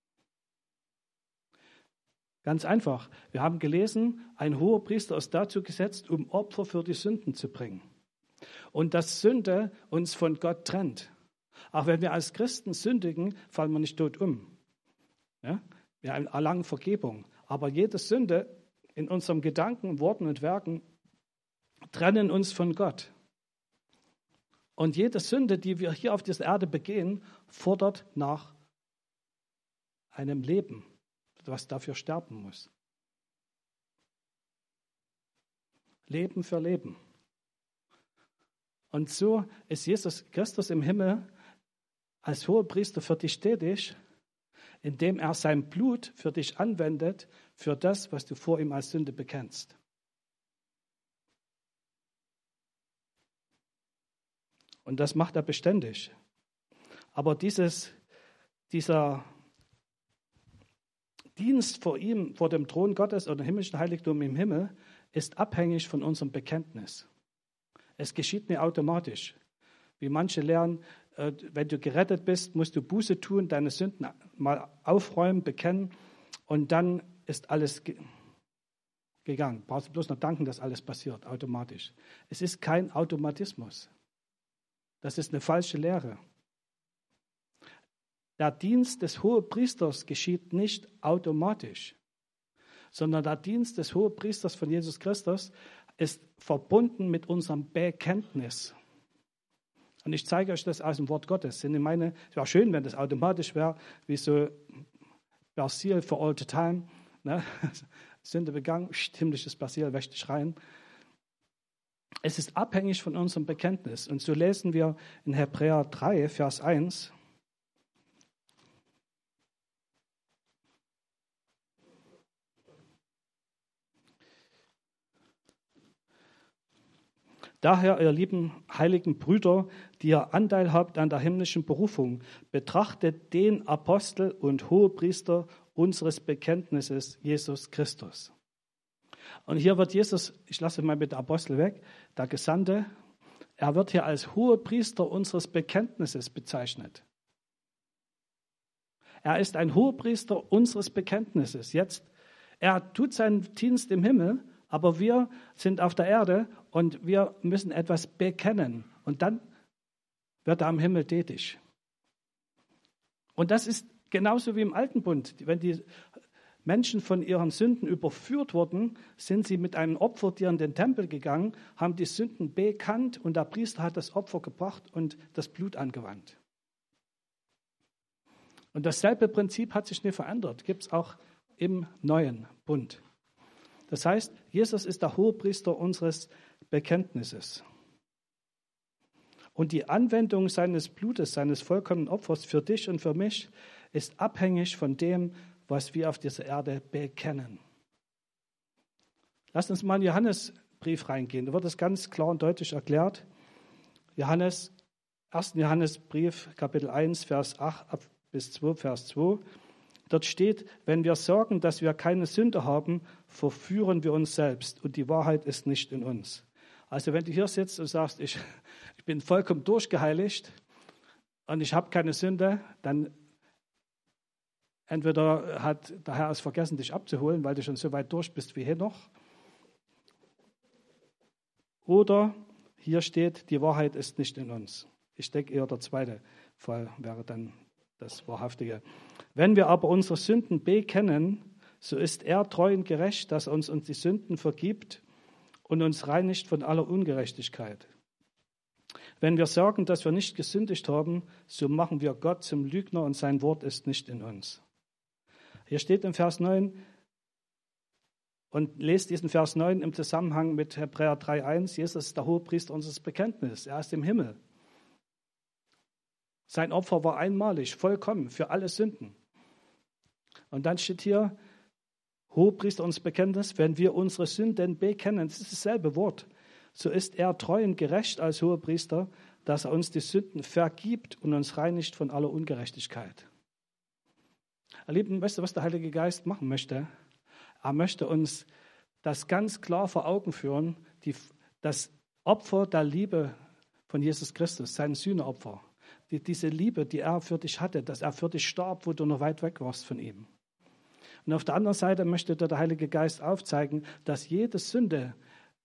Ganz einfach. Wir haben gelesen, ein Hohepriester ist dazu gesetzt, um Opfer für die Sünden zu bringen. Und dass Sünde uns von Gott trennt. Auch wenn wir als Christen sündigen, fallen wir nicht tot um. Ja? Wir erlangen Vergebung. Aber jede Sünde in unserem Gedanken, Worten und Werken trennen uns von Gott. Und jede Sünde, die wir hier auf dieser Erde begehen, fordert nach einem Leben, was dafür sterben muss. Leben für Leben. Und so ist Jesus Christus im Himmel als Hohepriester für dich tätig, indem er sein Blut für dich anwendet, für das, was du vor ihm als Sünde bekennst. Und das macht er beständig. Aber dieser Dienst vor ihm, vor dem Thron Gottes oder himmlischen Heiligtum im Himmel, ist abhängig von unserem Bekenntnis. Es geschieht nicht automatisch. Wie manche lernen, wenn du gerettet bist, musst du Buße tun, deine Sünden mal aufräumen, bekennen und dann ist alles gegangen. Brauchst du bloß noch danken, dass alles passiert, automatisch. Es ist kein Automatismus. Das ist eine falsche Lehre. Der Dienst des Hohepriesters geschieht nicht automatisch, sondern der Dienst des Hohepriesters von Jesus Christus ist verbunden mit unserem Bekenntnis. Und ich zeige euch das aus dem Wort Gottes. Es wäre schön, wenn das automatisch wäre, wie so Basil for all the time. Ne? Sünde begangen, himmlisches Basil, wäsch dich rein. Es ist abhängig von unserem Bekenntnis. Und so lesen wir in Hebräer 3, Vers 1. Daher, ihr lieben heiligen Brüder, die ihr Anteil habt an der himmlischen Berufung, betrachtet den Apostel und Hohepriester unseres Bekenntnisses, Jesus Christus. Und hier wird Jesus, ich lasse mal mit Apostel weg, der Gesandte, er wird hier als Hohepriester unseres Bekenntnisses bezeichnet. Er ist ein Hohepriester unseres Bekenntnisses. Jetzt, er tut seinen Dienst im Himmel, aber wir sind auf der Erde und wir müssen etwas bekennen. Und dann wird er am Himmel tätig. Und das ist genauso wie im Alten Bund. Wenn die Menschen von ihren Sünden überführt wurden, sind sie mit einem Opfertier in den Tempel gegangen, haben die Sünden bekannt und der Priester hat das Opfer gebracht und das Blut angewandt. Und dasselbe Prinzip hat sich nicht verändert, gibt es auch im neuen Bund. Das heißt, Jesus ist der Hohepriester unseres Bekenntnisses. Und die Anwendung seines Blutes, seines vollkommenen Opfers für dich und für mich, ist abhängig von dem, was wir auf dieser Erde bekennen. Lasst uns mal in den Johannesbrief reingehen. Da wird es ganz klar und deutlich erklärt. 1. Johannesbrief, Kapitel 1, Vers 8 bis 2, Vers 2. Dort steht, wenn wir sagen, dass wir keine Sünde haben, verführen wir uns selbst und die Wahrheit ist nicht in uns. Also wenn du hier sitzt und sagst, ich bin vollkommen durchgeheiligt und ich habe keine Sünde, dann entweder hat der Herr es vergessen, dich abzuholen, weil du schon so weit durch bist wie Henoch. Oder hier steht, die Wahrheit ist nicht in uns. Ich denke eher der zweite Fall wäre dann das Wahrhaftige. Wenn wir aber unsere Sünden bekennen, so ist er treu und gerecht, dass er uns die Sünden vergibt und uns reinigt von aller Ungerechtigkeit. Wenn wir sagen, dass wir nicht gesündigt haben, so machen wir Gott zum Lügner und sein Wort ist nicht in uns. Hier steht im Vers 9, und lest diesen Vers 9 im Zusammenhang mit Hebräer 3,1, Jesus ist der Hohepriester unseres Bekenntnisses, er ist im Himmel. Sein Opfer war einmalig, vollkommen, für alle Sünden. Und dann steht hier, Hohepriester unseres Bekenntnisses, wenn wir unsere Sünden bekennen, das ist dasselbe Wort, so ist er treu und gerecht als Hohepriester, dass er uns die Sünden vergibt und uns reinigt von aller Ungerechtigkeit. Ihr Lieben, weißt du, was der Heilige Geist machen möchte? Er möchte uns das ganz klar vor Augen führen, das Opfer der Liebe von Jesus Christus, sein Sühneopfer. Diese Liebe, die er für dich hatte, dass er für dich starb, wo du noch weit weg warst von ihm. Und auf der anderen Seite möchte der Heilige Geist aufzeigen, dass jede Sünde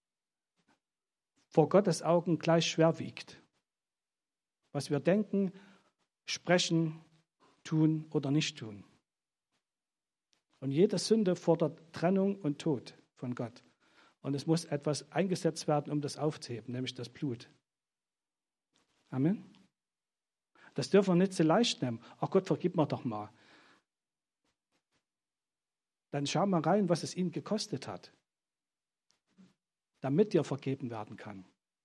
vor Gottes Augen gleich schwer wiegt. Was wir denken, sprechen, tun oder nicht tun. Und jede Sünde fordert Trennung und Tod von Gott. Und es muss etwas eingesetzt werden, um das aufzuheben, nämlich das Blut. Amen. Das dürfen wir nicht so leicht nehmen. Ach Gott, vergib mir doch mal. Dann schau mal rein, was es ihn gekostet hat, damit dir vergeben werden kann.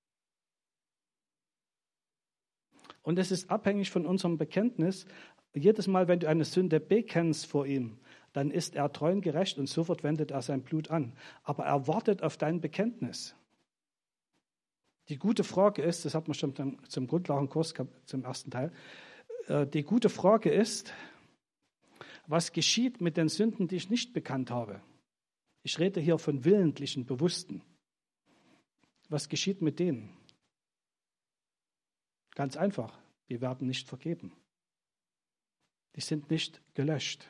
Und es ist abhängig von unserem Bekenntnis. Jedes Mal, wenn du eine Sünde bekennst vor ihm, dann ist er treu und gerecht und sofort wendet er sein Blut an. Aber er wartet auf dein Bekenntnis. Die gute Frage ist, das hat man schon zum Grundlagenkurs, zum ersten Teil, die gute Frage ist, was geschieht mit den Sünden, die ich nicht bekannt habe? Ich rede hier von willentlichen, bewussten. Was geschieht mit denen? Ganz einfach, die werden nicht vergeben. Die sind nicht gelöscht.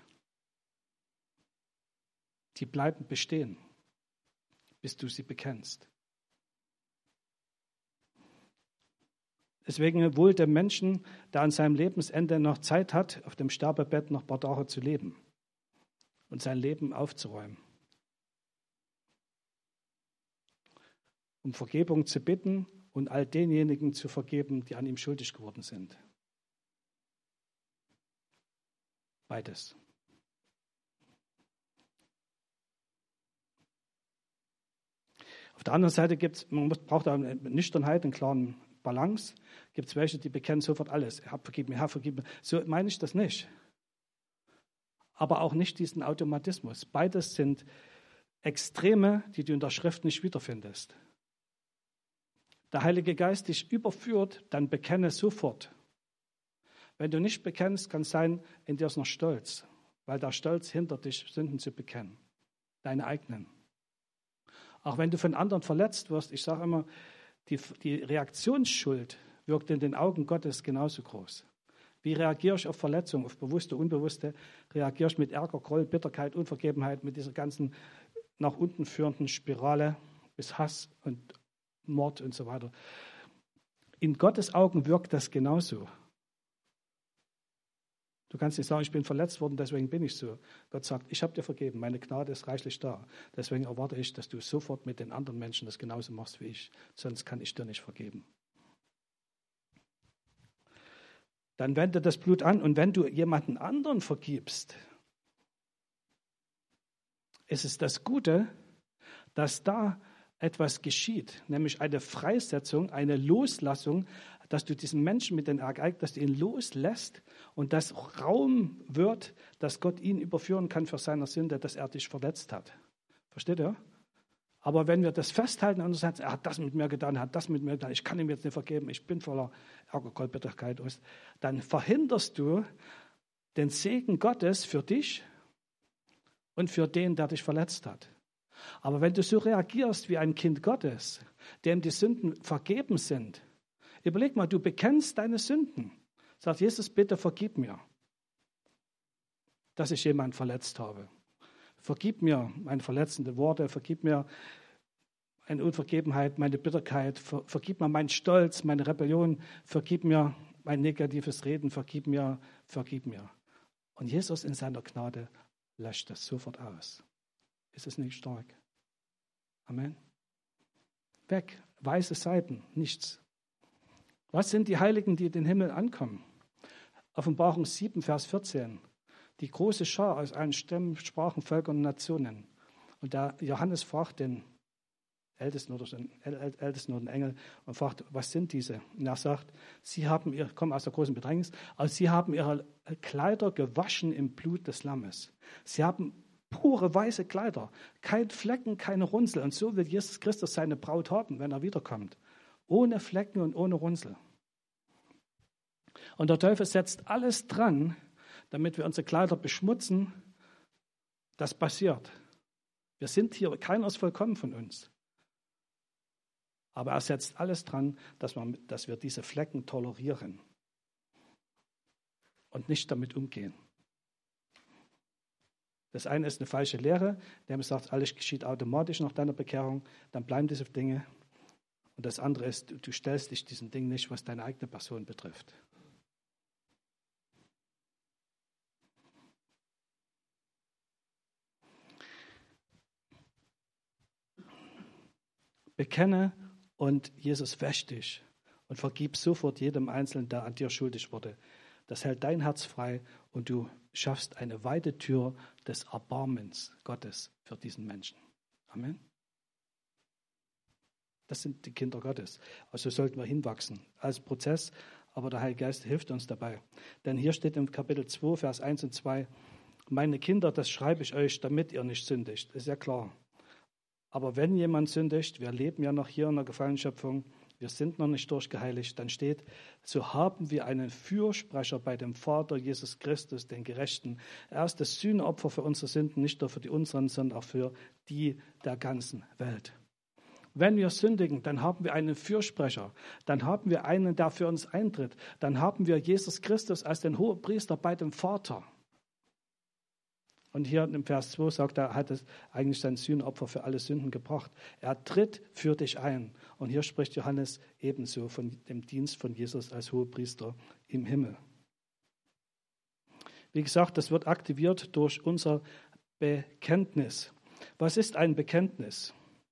Die bleiben bestehen, bis du sie bekennst. Deswegen wohl dem Menschen, der an seinem Lebensende noch Zeit hat, auf dem Sterbebett noch ein paar Tage zu leben und sein Leben aufzuräumen. Um Vergebung zu bitten und all denjenigen zu vergeben, die an ihm schuldig geworden sind. Beides. Auf der anderen Seite braucht eine Nüchternheit, einen klaren Balance. Gibt es welche, die bekennen sofort alles. Herr, vergib mir. So meine ich das nicht. Aber auch nicht diesen Automatismus. Beides sind Extreme, die du in der Schrift nicht wiederfindest. Der Heilige Geist dich überführt, dann bekenne sofort. Wenn du nicht bekennst, kann es sein, in dir ist noch Stolz, weil der Stolz hindert dich, Sünden zu bekennen. Deine eigenen. Auch wenn du von anderen verletzt wirst, ich sage immer, die Reaktionsschuld wirkt in den Augen Gottes genauso groß. Wie reagiere ich auf Verletzungen, auf bewusste, unbewusste? Reagiere ich mit Ärger, Groll, Bitterkeit, Unvergebenheit, mit dieser ganzen nach unten führenden Spirale bis Hass und Mord und so weiter. In Gottes Augen wirkt das genauso. Du kannst nicht sagen, ich bin verletzt worden, deswegen bin ich so. Gott sagt, ich habe dir vergeben, meine Gnade ist reichlich da. Deswegen erwarte ich, dass du sofort mit den anderen Menschen das genauso machst wie ich. Sonst kann ich dir nicht vergeben. Dann wende das Blut an und wenn du jemanden anderen vergibst, ist es das Gute, dass da etwas geschieht, nämlich eine Freisetzung, eine Loslassung, dass du diesen Menschen mit den Ereignissen, dass du ihn loslässt und dass Raum wird, dass Gott ihn überführen kann für seine Sünde, dass er dich verletzt hat. Versteht ihr? Aber wenn wir das festhalten und sagen, er hat das mit mir getan, er hat das mit mir getan, ich kann ihm jetzt nicht vergeben, ich bin voller Ärger, Groll, Bitterkeit, dann verhinderst du den Segen Gottes für dich und für den, der dich verletzt hat. Aber wenn du so reagierst wie ein Kind Gottes, dem die Sünden vergeben sind, überleg mal, du bekennst deine Sünden. Sag, Jesus, bitte vergib mir, dass ich jemanden verletzt habe. Vergib mir meine verletzenden Worte, vergib mir meine Unvergebenheit, meine Bitterkeit, vergib mir meinen Stolz, meine Rebellion, vergib mir mein negatives Reden, vergib mir. Und Jesus in seiner Gnade löscht das sofort aus. Ist es nicht stark? Amen. Weg, weiße Seiten, nichts. Was sind die Heiligen, die in den Himmel ankommen? Offenbarung 7, Vers 14. Die große Schar aus allen Stämmen, Sprachen, Völkern und Nationen. Und der Johannes fragt den Ältesten oder den Engel und fragt, was sind diese? Und er sagt, kommen aus der großen Bedrängnis, aber sie haben ihre Kleider gewaschen im Blut des Lammes. Sie haben pure weiße Kleider, kein Flecken, keine Runzel. Und so will Jesus Christus seine Braut haben, wenn er wiederkommt. Ohne Flecken und ohne Runzel. Und der Teufel setzt alles dran, damit wir unsere Kleider beschmutzen. Das passiert. Wir sind hier, keiner ist vollkommen von uns. Aber er setzt alles dran, dass wir diese Flecken tolerieren und nicht damit umgehen. Das eine ist eine falsche Lehre, der sagt, alles geschieht automatisch nach deiner Bekehrung, dann bleiben diese Dinge. Und das andere ist, du stellst dich diesen Dingen nicht, was deine eigene Person betrifft. Bekenne und Jesus wäscht dich und vergib sofort jedem Einzelnen, der an dir schuldig wurde. Das hält dein Herz frei und du schaffst eine weite Tür des Erbarmens Gottes für diesen Menschen. Amen. Das sind die Kinder Gottes. Also sollten wir hinwachsen als Prozess, aber der Heilige Geist hilft uns dabei. Denn hier steht im Kapitel 2, Vers 1 und 2, meine Kinder, das schreibe ich euch, damit ihr nicht sündigt. Ist ja klar. Aber wenn jemand sündigt, wir leben ja noch hier in der gefallenen Schöpfung, wir sind noch nicht durchgeheiligt, dann steht, so haben wir einen Fürsprecher bei dem Vater Jesus Christus, den Gerechten. Er ist das Sühneopfer für unsere Sünden, nicht nur für die unseren, sondern auch für die der ganzen Welt. Wenn wir sündigen, dann haben wir einen Fürsprecher, dann haben wir einen, der für uns eintritt, dann haben wir Jesus Christus als den Hohepriester bei dem Vater. Und hier im Vers 2 sagt er, hat es eigentlich sein Sühnopfer für alle Sünden gebracht. Er tritt für dich ein. Und hier spricht Johannes ebenso von dem Dienst von Jesus als Hohepriester im Himmel. Wie gesagt, das wird aktiviert durch unser Bekenntnis. Was ist ein Bekenntnis?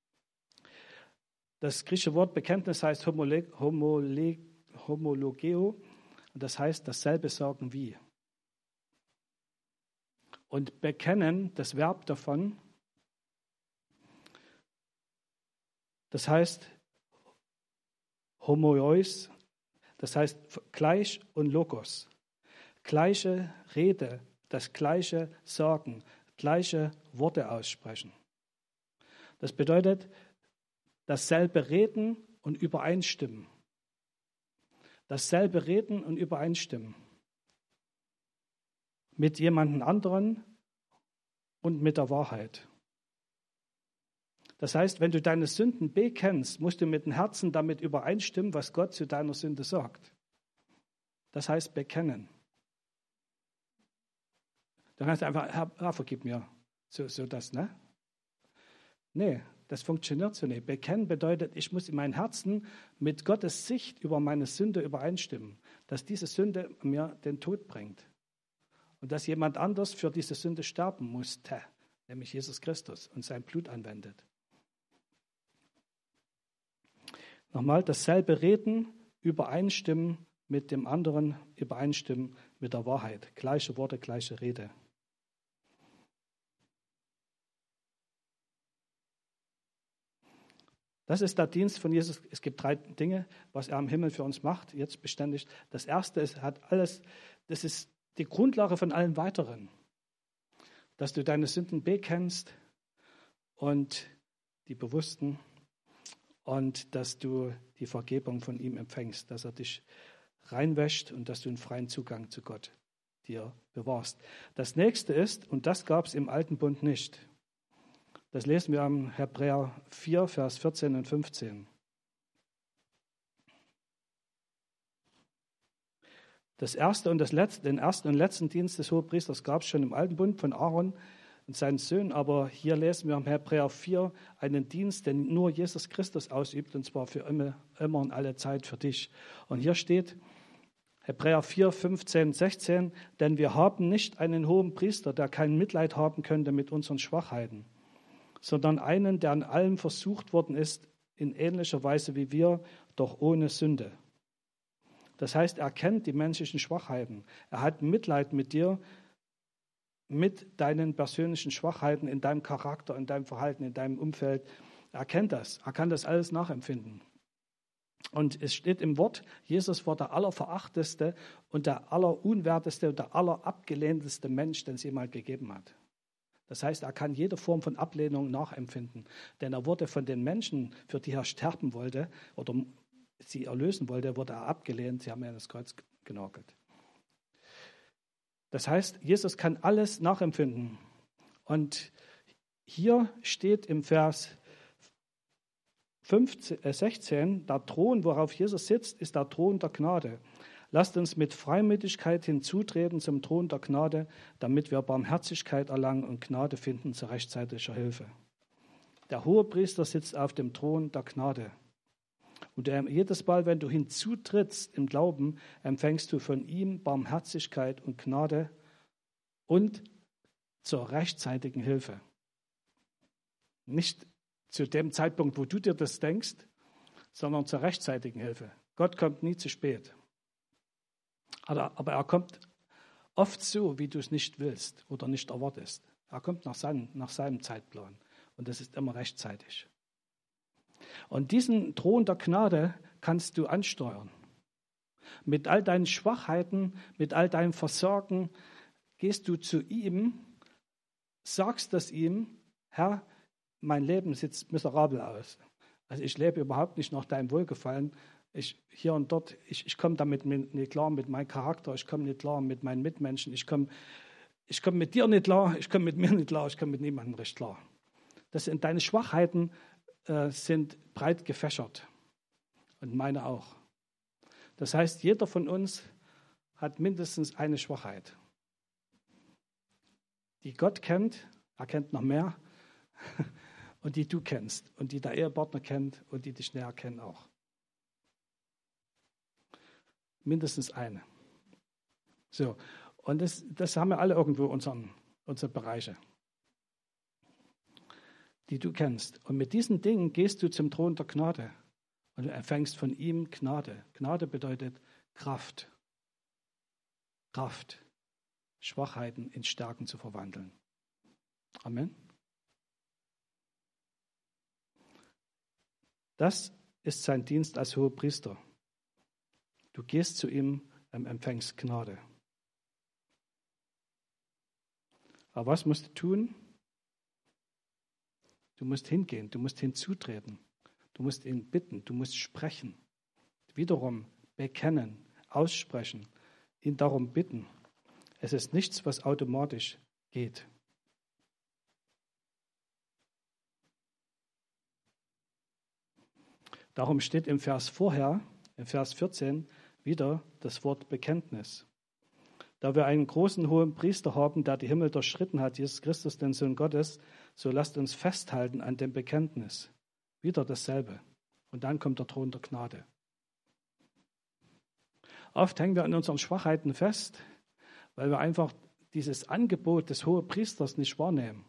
Das griechische Wort Bekenntnis heißt homologeo und das heißt dasselbe sagen wie. Und bekennen, das Verb davon, das heißt homoios, das heißt gleich und logos. Gleiche Rede, das gleiche Sagen, gleiche Worte aussprechen. Das bedeutet, dasselbe Reden und Übereinstimmen. Dasselbe Reden und Übereinstimmen. Mit jemandem anderen und mit der Wahrheit. Das heißt, wenn du deine Sünden bekennst, musst du mit dem Herzen damit übereinstimmen, was Gott zu deiner Sünde sagt. Das heißt bekennen. Dann heißt einfach, Herr, vergib mir. So das, ne? Nee, das funktioniert so nicht. Bekennen bedeutet, ich muss in meinem Herzen mit Gottes Sicht über meine Sünde übereinstimmen, dass diese Sünde mir den Tod bringt. Und dass jemand anders für diese Sünde sterben musste, nämlich Jesus Christus, und sein Blut anwendet. Nochmal, dasselbe Reden, übereinstimmen mit dem anderen, übereinstimmen mit der Wahrheit. Gleiche Worte, gleiche Rede. Das ist der Dienst von Jesus. Es gibt 3 Dinge, was er am Himmel für uns macht, jetzt beständig. Das erste ist, das ist die Grundlage von allem Weiteren, dass du deine Sünden bekennst und die bewussten und dass du die Vergebung von ihm empfängst, dass er dich reinwäscht und dass du einen freien Zugang zu Gott dir bewahrst. Das nächste ist, und das gab es im Alten Bund nicht, das lesen wir am Hebräer 4, Vers 14 und 15. Den ersten und letzten Dienst des Hohepriesters gab es schon im Alten Bund von Aaron und seinen Söhnen, aber hier lesen wir im Hebräer 4 einen Dienst, den nur Jesus Christus ausübt, und zwar für immer und alle Zeit für dich. Und hier steht Hebräer 4, 15, 16, denn wir haben nicht einen hohen Priester, der kein Mitleid haben könnte mit unseren Schwachheiten, sondern einen, der an allem versucht worden ist, in ähnlicher Weise wie wir, doch ohne Sünde. Das heißt, er kennt die menschlichen Schwachheiten. Er hat Mitleid mit dir, mit deinen persönlichen Schwachheiten in deinem Charakter, in deinem Verhalten, in deinem Umfeld. Er kennt das. Er kann das alles nachempfinden. Und es steht im Wort, Jesus war der allerverachteste und der allerunwerteste und der allerabgelehnteste Mensch, den es jemals gegeben hat. Das heißt, er kann jede Form von Ablehnung nachempfinden. Denn er wurde von den Menschen, für die er sterben wollte oder sie erlösen wollte, wurde er abgelehnt. Sie haben ihn an das Kreuz genagelt. Das heißt, Jesus kann alles nachempfinden. Und hier steht im Vers 16, der Thron, worauf Jesus sitzt, ist der Thron der Gnade. Lasst uns mit Freimütigkeit hinzutreten zum Thron der Gnade, damit wir Barmherzigkeit erlangen und Gnade finden zu rechtzeitiger Hilfe. Der Hohepriester sitzt auf dem Thron der Gnade. Und jedes Mal, wenn du hinzutrittst im Glauben, empfängst du von ihm Barmherzigkeit und Gnade und zur rechtzeitigen Hilfe. Nicht zu dem Zeitpunkt, wo du dir das denkst, sondern zur rechtzeitigen Hilfe. Gott kommt nie zu spät. Aber er kommt oft so, wie du es nicht willst oder nicht erwartest. Er kommt nach seinem Zeitplan. Und das ist immer rechtzeitig. Und diesen Thron der Gnade kannst du ansteuern. Mit all deinen Schwachheiten, mit all deinem Versagen gehst du zu ihm, sagst das ihm: Herr, mein Leben sieht miserabel aus. Also ich lebe überhaupt nicht nach deinem Wohlgefallen. Hier und dort, ich komme damit nicht klar mit meinem Charakter, ich komme nicht klar mit meinen Mitmenschen, ich komme mit dir nicht klar, ich komme mit mir nicht klar, ich komme mit niemandem recht klar. Deine Schwachheiten sind breit gefächert und meine auch. Das heißt, jeder von uns hat mindestens eine Schwachheit, die Gott kennt, er kennt noch mehr, und die du kennst und die der Ehepartner kennt und die dich näher kennen auch. Mindestens eine. So, und das haben wir alle irgendwo unsere Bereiche, die du kennst. Und mit diesen Dingen gehst du zum Thron der Gnade und du empfängst von ihm Gnade. Gnade bedeutet Kraft. Kraft, Schwachheiten in Stärken zu verwandeln. Amen. Das ist sein Dienst als Hohepriester. Du gehst zu ihm und empfängst Gnade. Aber was musst du tun? Du musst hingehen, du musst hinzutreten, du musst ihn bitten, du musst sprechen. Wiederum bekennen, aussprechen, ihn darum bitten. Es ist nichts, was automatisch geht. Darum steht im Vers vorher, im Vers 14, wieder das Wort Bekenntnis. Da wir einen großen hohen Priester haben, der die Himmel durchschritten hat, Jesus Christus, den Sohn Gottes, so lasst uns festhalten an dem Bekenntnis. Wieder dasselbe. Und dann kommt der Thron der Gnade. Oft hängen wir an unseren Schwachheiten fest, weil wir einfach dieses Angebot des Hohepriesters nicht wahrnehmen.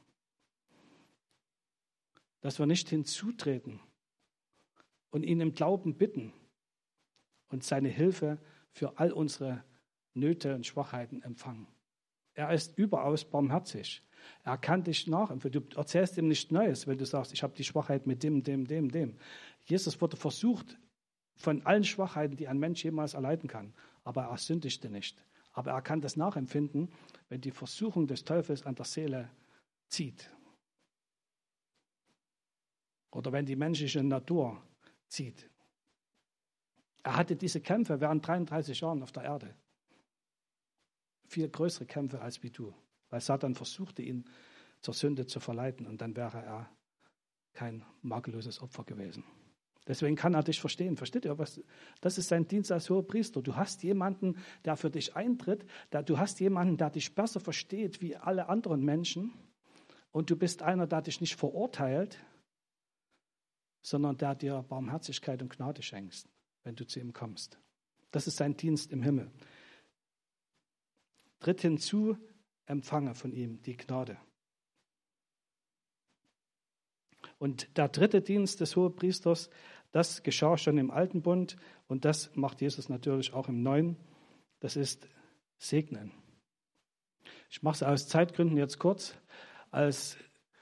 Dass wir nicht hinzutreten und ihn im Glauben bitten und seine Hilfe für all unsere Nöte und Schwachheiten empfangen. Er ist überaus barmherzig. Er kann dich nachempfinden. Du erzählst ihm nichts Neues, wenn du sagst, ich habe die Schwachheit mit dem. Jesus wurde versucht von allen Schwachheiten, die ein Mensch jemals erleiden kann. Aber er sündigte nicht. Aber er kann das nachempfinden, wenn die Versuchung des Teufels an der Seele zieht. Oder wenn die menschliche Natur zieht. Er hatte diese Kämpfe während 33 Jahren auf der Erde. Viel größere Kämpfe als wie du. Weil Satan versuchte, ihn zur Sünde zu verleiten. Und dann wäre er kein makelloses Opfer gewesen. Deswegen kann er dich verstehen. Versteht ihr? Das ist sein Dienst als Hohepriester. Du hast jemanden, der für dich eintritt. Du hast jemanden, der dich besser versteht wie alle anderen Menschen. Und du bist einer, der dich nicht verurteilt, sondern der dir Barmherzigkeit und Gnade schenkt, wenn du zu ihm kommst. Das ist sein Dienst im Himmel. Tritt hinzu, empfange von ihm die Gnade. Und der dritte Dienst des Hohepriesters, das geschah schon im Alten Bund und das macht Jesus natürlich auch im Neuen. Das ist Segnen. Ich mache es aus Zeitgründen jetzt kurz. Als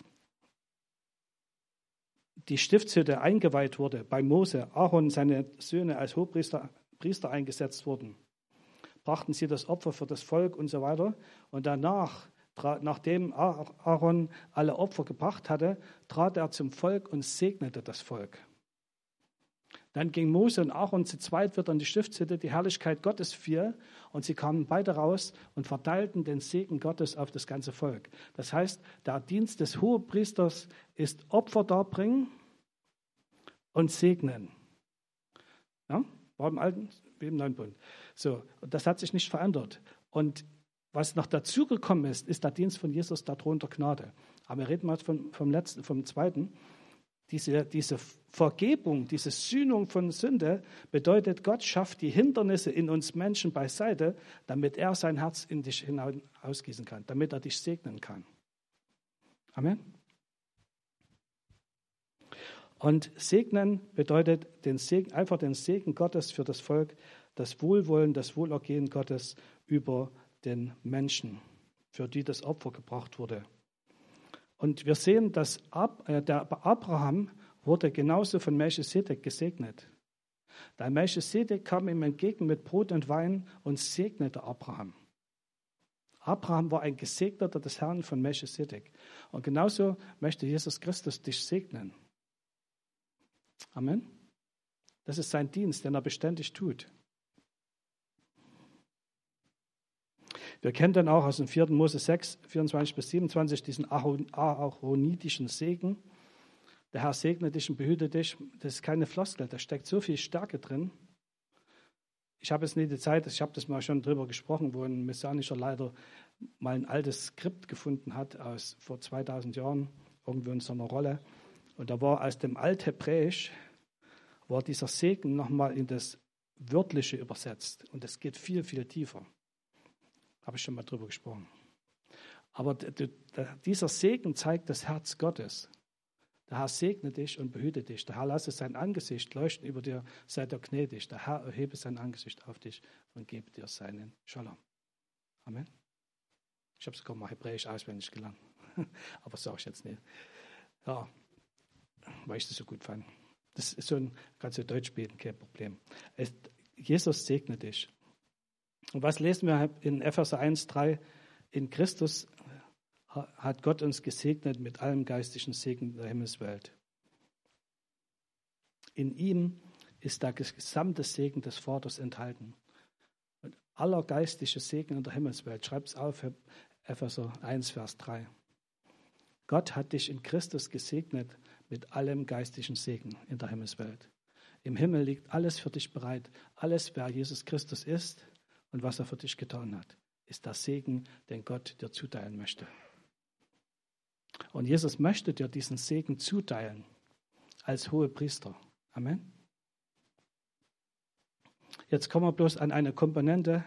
die Stiftshütte eingeweiht wurde bei Mose, Aaron und seine Söhne als Hohepriester eingesetzt wurden, brachten sie das Opfer für das Volk und so weiter. Und danach, nachdem Aaron alle Opfer gebracht hatte, trat er zum Volk und segnete das Volk. Dann ging Mose und Aaron zu zweit wieder in die Stiftshütte, die Herrlichkeit Gottes fiel und sie kamen beide raus und verteilten den Segen Gottes auf das ganze Volk. Das heißt, der Dienst des Hohepriesters ist Opfer darbringen und segnen. Ja, war im Alten wie im Neuen Bund. So, und das hat sich nicht verändert. Und was noch dazugekommen ist, ist der Dienst von Jesus darunter Gnade. Aber wir reden mal vom Zweiten. Diese Vergebung, diese Sühnung von Sünde bedeutet, Gott schafft die Hindernisse in uns Menschen beiseite, damit er sein Herz in dich hinein ausgießen kann, damit er dich segnen kann. Amen. Und segnen bedeutet einfach den Segen Gottes für das Volk, das Wohlwollen, das Wohlergehen Gottes über den Menschen, für die das Opfer gebracht wurde. Und wir sehen, dass der Abraham wurde genauso von Melchisedek gesegnet. Der Melchisedek kam ihm entgegen mit Brot und Wein und segnete Abraham. Abraham war ein Gesegneter des Herrn von Melchisedek. Und genauso möchte Jesus Christus dich segnen. Amen. Das ist sein Dienst, den er beständig tut. Wir kennen dann auch aus dem 4. Mose 6, 24 bis 27 diesen aaronitischen Segen. Der Herr segne dich und behüte dich. Das ist keine Floskel, da steckt so viel Stärke drin. Ich habe jetzt nicht die Zeit, ich habe das mal schon drüber gesprochen, wo ein messianischer Leiter mal ein altes Skript gefunden hat aus vor 2000 Jahren, irgendwo in so einer Rolle. Und da war aus dem Althebräisch, war dieser Segen nochmal in das Wörtliche übersetzt. Und es geht viel, viel tiefer. Habe ich schon mal drüber gesprochen. Aber dieser Segen zeigt das Herz Gottes. Der Herr segne dich und behüte dich. Der Herr lasse sein Angesicht leuchten über dir, sei dir gnädig. Der Herr erhebe sein Angesicht auf dich und gebe dir seinen Shalom. Amen. Ich habe sogar mal Hebräisch auswendig gelernt. Aber das sage ich jetzt nicht. Ja, weil ich das so gut fand. Das ist so ein, kannst du Deutsch beten, kein Problem. Jesus segne dich. Und was lesen wir in Epheser 1,3? In Christus hat Gott uns gesegnet mit allem geistlichen Segen der Himmelswelt. In ihm ist der gesamte Segen des Vaters enthalten. Und aller geistliche Segen in der Himmelswelt. Schreib es auf, Epheser 1, Vers 3. Gott hat dich in Christus gesegnet mit allem geistlichen Segen in der Himmelswelt. Im Himmel liegt alles für dich bereit. Alles, wer Jesus Christus ist und was er für dich getan hat, ist der Segen, den Gott dir zuteilen möchte. Und Jesus möchte dir diesen Segen zuteilen als Hohepriester. Amen. Jetzt kommen wir bloß an eine Komponente,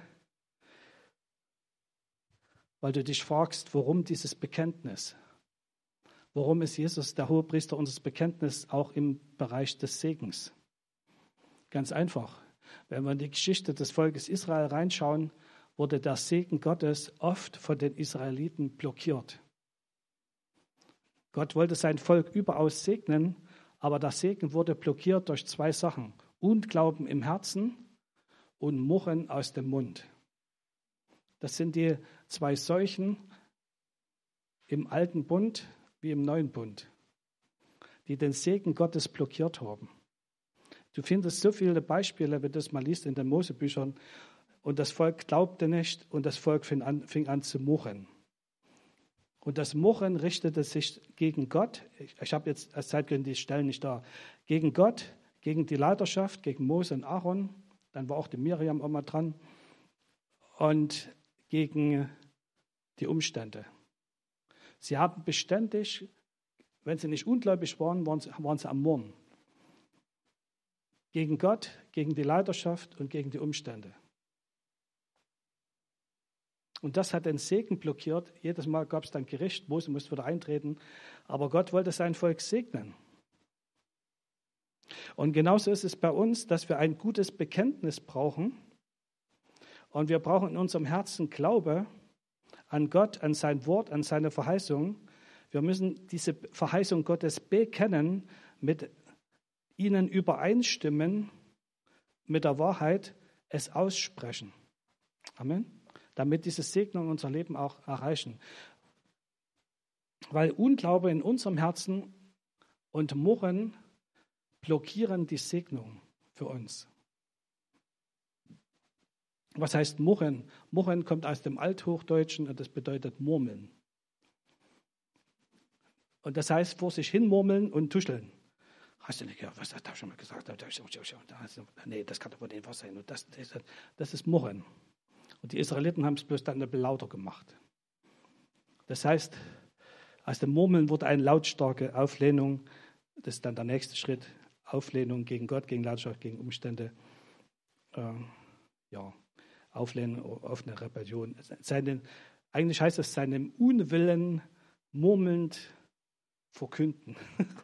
weil du dich fragst, warum dieses Bekenntnis? Warum ist Jesus der Hohepriester unseres Bekenntnisses auch im Bereich des Segens? Ganz einfach. Wenn wir in die Geschichte des Volkes Israel reinschauen, wurde der Segen Gottes oft von den Israeliten blockiert. Gott wollte sein Volk überaus segnen, aber der Segen wurde blockiert durch zwei Sachen: Unglauben im Herzen und Murren aus dem Mund. Das sind die zwei Seuchen im Alten Bund wie im Neuen Bund, die den Segen Gottes blockiert haben. Du findest so viele Beispiele, wenn du das mal liest in den Mosebüchern. Und das Volk glaubte nicht und das Volk fing an zu murren. Und das Murren richtete sich gegen Gott. Ich habe jetzt als Zeitgründe die Stellen nicht da. Gegen Gott, gegen die Leiterschaft, gegen Mose und Aaron. Dann war auch die Miriam auch mal dran. Und gegen die Umstände. Sie haben beständig, wenn sie nicht ungläubig waren, waren sie am Murren. Gegen Gott, gegen die Leiterschaft und gegen die Umstände. Und das hat den Segen blockiert. Jedes Mal gab es dann Gericht, Mose musste wieder eintreten. Aber Gott wollte sein Volk segnen. Und genauso ist es bei uns, dass wir ein gutes Bekenntnis brauchen. Und wir brauchen in unserem Herzen Glaube an Gott, an sein Wort, an seine Verheißung. Wir müssen diese Verheißung Gottes bekennen, mit ihnen übereinstimmen, mit der Wahrheit es aussprechen. Amen. Damit diese Segnungen unser Leben auch erreichen. Weil Unglaube in unserem Herzen und Murren blockieren die Segnung. für uns. Was heißt murren? Murren kommt aus dem Althochdeutschen und das bedeutet murmeln. Und das heißt vor sich hin murmeln und tuscheln. Hast du nicht gehört, was hat er schon mal gesagt? Nee, das kann doch wohl nicht wahr sein. Und das ist murren. Und die Israeliten haben es bloß dann lauter gemacht. Das heißt, aus dem Murmeln wurde eine lautstarke Auflehnung. Das ist dann der nächste Schritt. Auflehnung gegen Gott, gegen Leidenschaft, gegen Umstände. Auflehnung auf eine Rebellion. Eigentlich heißt es, seinem Unwillen murmelnd verkünden.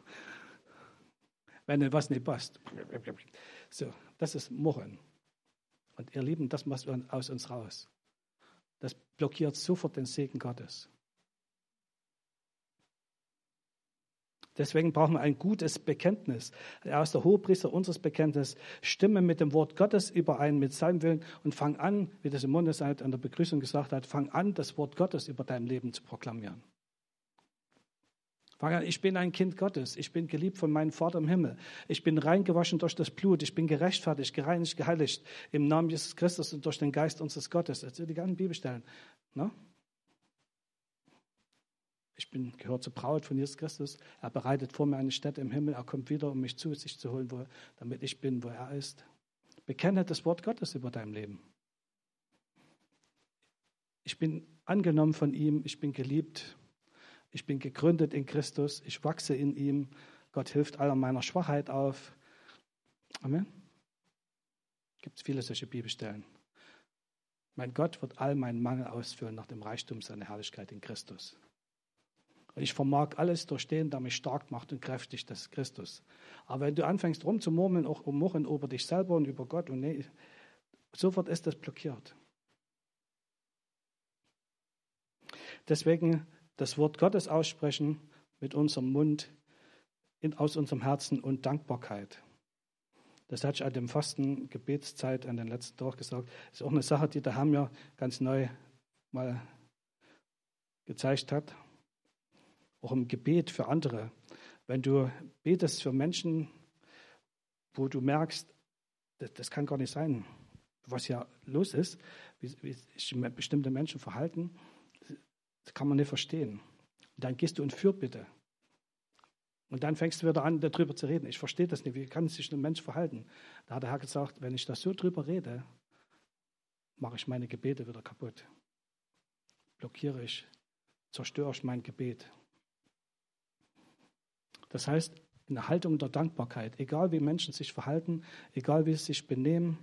Wenn etwas nicht passt. So, das ist Murren. Und ihr Lieben, das muss aus uns raus. Das blockiert sofort den Segen Gottes. Deswegen brauchen wir ein gutes Bekenntnis. Aus der Hohepriester unseres Bekenntnisses, stimme mit dem Wort Gottes überein, mit seinem Willen und fang an, wie das Simone an der Begrüßung gesagt hat, fang an, das Wort Gottes über dein Leben zu proklamieren. Fang an, ich bin ein Kind Gottes, ich bin geliebt von meinem Vater im Himmel, ich bin reingewaschen durch das Blut, ich bin gerechtfertigt, gereinigt, geheiligt im Namen Jesus Christus und durch den Geist unseres Gottes. Das sind die ganzen Bibelstellen. Ne? Ich gehöre zur Braut von Jesus Christus. Er bereitet vor mir eine Stätte im Himmel. Er kommt wieder, um mich zu sich zu holen, damit ich bin, wo er ist. Bekenne das Wort Gottes über dein Leben. Ich bin angenommen von ihm. Ich bin geliebt. Ich bin gegründet in Christus. Ich wachse in ihm. Gott hilft aller meiner Schwachheit auf. Amen. Gibt es viele solche Bibelstellen. Mein Gott wird all meinen Mangel ausfüllen nach dem Reichtum seiner Herrlichkeit in Christus. Und ich vermag alles durch den, der mich stark macht und kräftig, das ist Christus. Aber wenn du anfängst rumzumurmeln, auch murren über dich selber und über Gott, sofort ist das blockiert. Deswegen das Wort Gottes aussprechen mit unserem Mund, aus unserem Herzen und Dankbarkeit. Das hatte ich an dem Fasten Gebetszeit an den letzten Tag gesagt. Das ist auch eine Sache, die der Herr mir ganz neu mal gezeigt hat. Auch im Gebet für andere. Wenn du betest für Menschen, wo du merkst, das kann gar nicht sein, was ja los ist, wie sich bestimmte Menschen verhalten, das kann man nicht verstehen. Und dann gehst du in Fürbitte. Und dann fängst du wieder an, darüber zu reden. Ich verstehe das nicht. Wie kann sich ein Mensch verhalten? Da hat der Herr gesagt, wenn ich da so drüber rede, mache ich meine Gebete wieder kaputt. Blockiere ich, zerstöre ich mein Gebet. Das heißt, eine Haltung der Dankbarkeit, egal wie Menschen sich verhalten, egal wie sie sich benehmen.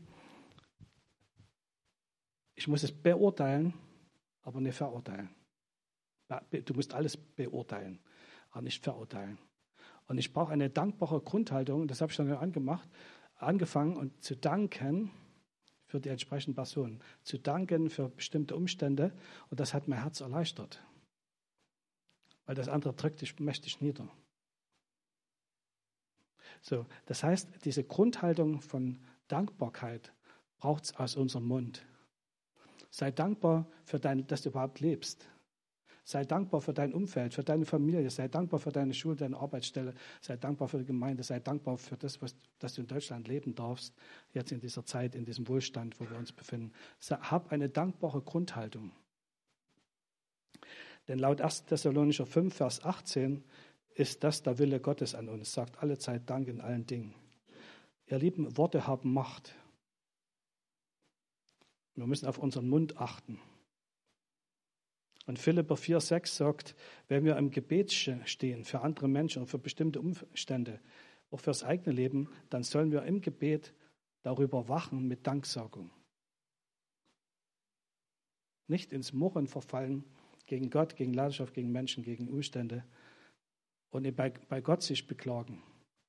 Ich muss es beurteilen, aber nicht verurteilen. Du musst alles beurteilen, aber nicht verurteilen. Und ich brauche eine dankbare Grundhaltung, das habe ich dann angefangen und zu danken für die entsprechenden Personen, zu danken für bestimmte Umstände und das hat mein Herz erleichtert. Weil das andere drückt dich mächtig nieder. So, das heißt, diese Grundhaltung von Dankbarkeit braucht es aus unserem Mund. Sei dankbar für dass du überhaupt lebst. Sei dankbar für dein Umfeld, für deine Familie. Sei dankbar für deine Schule, deine Arbeitsstelle. Sei dankbar für die Gemeinde. Sei dankbar für das, dass du in Deutschland leben darfst, jetzt in dieser Zeit, in diesem Wohlstand, wo wir uns befinden. Hab eine dankbare Grundhaltung. Denn laut 1. Thessalonicher 5, Vers 18 ist das der Wille Gottes an uns. Sagt alle Zeit Dank in allen Dingen. Ihr Lieben, Worte haben Macht. Wir müssen auf unseren Mund achten. Und Philipper 4,6 sagt, wenn wir im Gebet stehen für andere Menschen und für bestimmte Umstände, auch fürs eigene Leben, dann sollen wir im Gebet darüber wachen mit Danksagung. Nicht ins Murren verfallen gegen Gott, gegen Leidenschaft, gegen Menschen, gegen Umstände und bei Gott sich beklagen.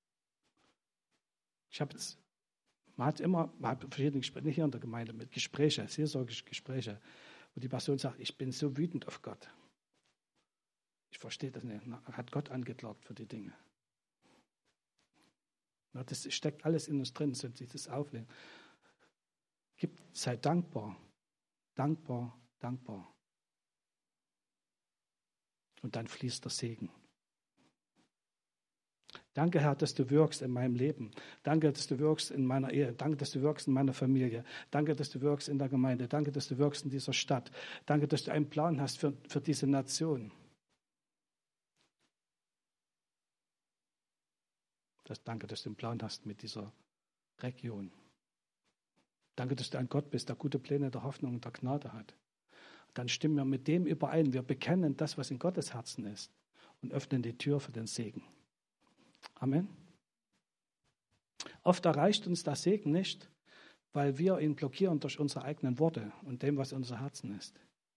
Man hat verschiedene Gespräche, nicht hier in der Gemeinde, mit Gespräche, seelsorgliche Gespräche, wo die Person sagt, ich bin so wütend auf Gott. Ich verstehe das nicht. Hat Gott angeklagt für die Dinge. Das steckt alles in uns drin, sollte sich das auflegen. Sei dankbar, dankbar, dankbar. Und dann fließt der Segen. Danke, Herr, dass du wirkst in meinem Leben. Danke, dass du wirkst in meiner Ehe. Danke, dass du wirkst in meiner Familie. Danke, dass du wirkst in der Gemeinde. Danke, dass du wirkst in dieser Stadt. Danke, dass du einen Plan hast für diese Nation. Danke, dass du einen Plan hast mit dieser Region. Danke, dass du ein Gott bist, der gute Pläne der Hoffnung und der Gnade hat. Dann stimmen wir mit dem überein. Wir bekennen das, was in Gottes Herzen ist und öffnen die Tür für den Segen. Amen. Oft erreicht uns der Segen nicht, weil wir ihn blockieren durch unsere eigenen Worte und dem, was in unser Herzen ist.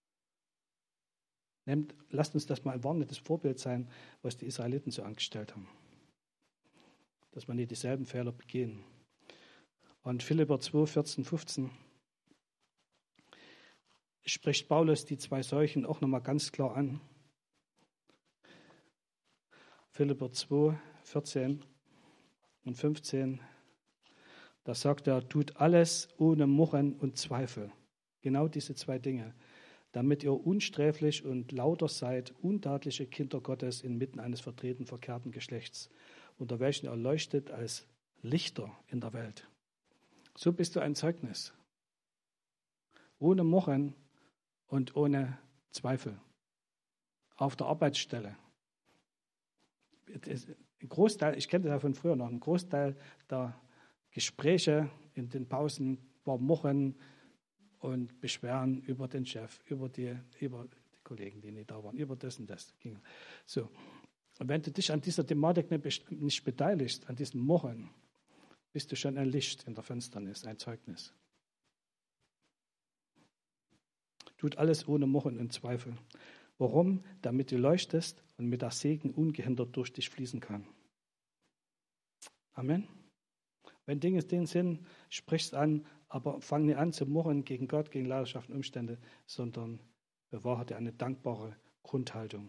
Lasst uns das mal ein warnendes Vorbild sein, was die Israeliten so angestellt haben. Dass wir nicht dieselben Fehler begehen. Und Philipper 2, 14, 15 spricht Paulus die zwei Seuchen auch nochmal ganz klar an. Philipper 2, 14 und 15, da sagt er, tut alles ohne Murren und Zweifel. Genau diese zwei Dinge, damit ihr unsträflich und lauter seid, untadliche Kinder Gottes inmitten eines vertreten verkehrten Geschlechts, unter welchen ihr leuchtet als Lichter in der Welt. So bist du ein Zeugnis. Ohne Murren und ohne Zweifel. Auf der Arbeitsstelle. Ein Großteil, ich kenne das ja von früher noch, ein Großteil der Gespräche in den Pausen war Murren und Beschweren über den Chef, über die Kollegen, die nicht da waren, über das und das. So. Und wenn du dich an dieser Thematik nicht beteiligst, an diesem Murren, bist du schon ein Licht in der Finsternis, ein Zeugnis. Tut alles ohne Murren und Zweifel. Warum? Damit du leuchtest und mit der Segen ungehindert durch dich fließen kann. Amen. Wenn Dinge denen sind, sprich's an, aber fang nicht an zu murren gegen Gott, gegen Leidenschaft und Umstände, sondern bewahre dir eine dankbare Grundhaltung.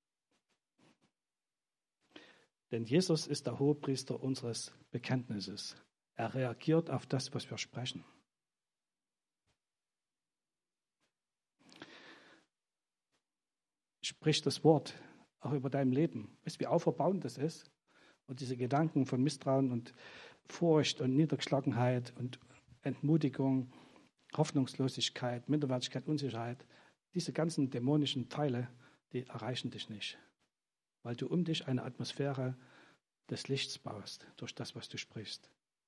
Denn Jesus ist der Hohepriester unseres Bekenntnisses. Er reagiert auf das, was wir sprechen. Sprich das Wort auch über dein Leben. Weißt du, wie auferbauend das ist? Und diese Gedanken von Misstrauen und Furcht und Niedergeschlagenheit und Entmutigung, Hoffnungslosigkeit, Minderwertigkeit, Unsicherheit, diese ganzen dämonischen Teile, die erreichen dich nicht. Weil du um dich eine Atmosphäre des Lichts baust, durch das, was du sprichst.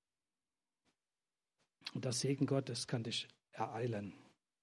Und der Segen Gottes kann dich ereilen.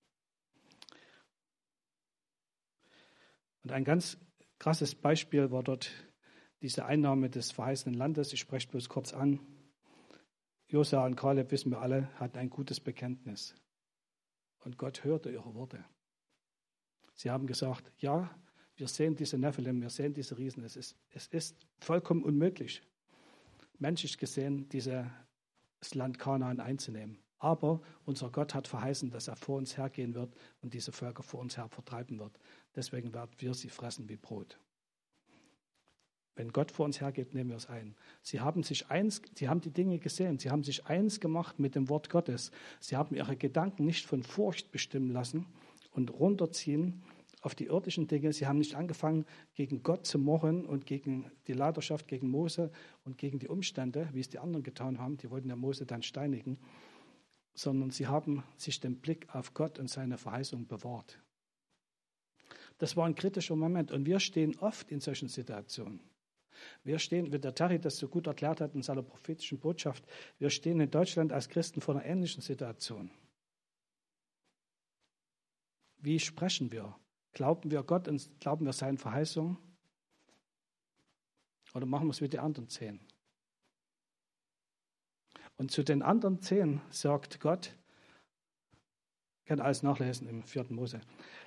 Und ein ganz krasses Beispiel war dort diese Einnahme des verheißenen Landes. Ich spreche bloß kurz an. Josua und Kaleb, wissen wir alle, hatten ein gutes Bekenntnis. Und Gott hörte ihre Worte. Sie haben gesagt, ja, wir sehen diese Nephilim, wir sehen diese Riesen. Es ist vollkommen unmöglich, menschlich gesehen, dieses Land Kanaan einzunehmen. Aber unser Gott hat verheißen, dass er vor uns hergehen wird und diese Völker vor uns her vertreiben wird. Deswegen werden wir sie fressen wie Brot. Wenn Gott vor uns hergeht, nehmen wir es ein. Sie haben die Dinge gesehen, sie haben sich eins gemacht mit dem Wort Gottes. Sie haben ihre Gedanken nicht von Furcht bestimmen lassen und runterziehen auf die irdischen Dinge. Sie haben nicht angefangen, gegen Gott zu murren und gegen die Leiterschaft, gegen Mose und gegen die Umstände, wie es die anderen getan haben. Die wollten ja Mose dann steinigen. Sondern sie haben sich den Blick auf Gott und seine Verheißung bewahrt. Das war ein kritischer Moment. Und wir stehen oft in solchen Situationen. Wir stehen, wie der Terry das so gut erklärt hat in seiner prophetischen Botschaft, wir stehen in Deutschland als Christen vor einer ähnlichen Situation. Wie sprechen wir? Glauben wir Gott und glauben wir seinen Verheißungen? Oder machen wir es wie die anderen 10? Und zu den anderen 10 sagt Gott, ihr könnt alles nachlesen im 4. Mose,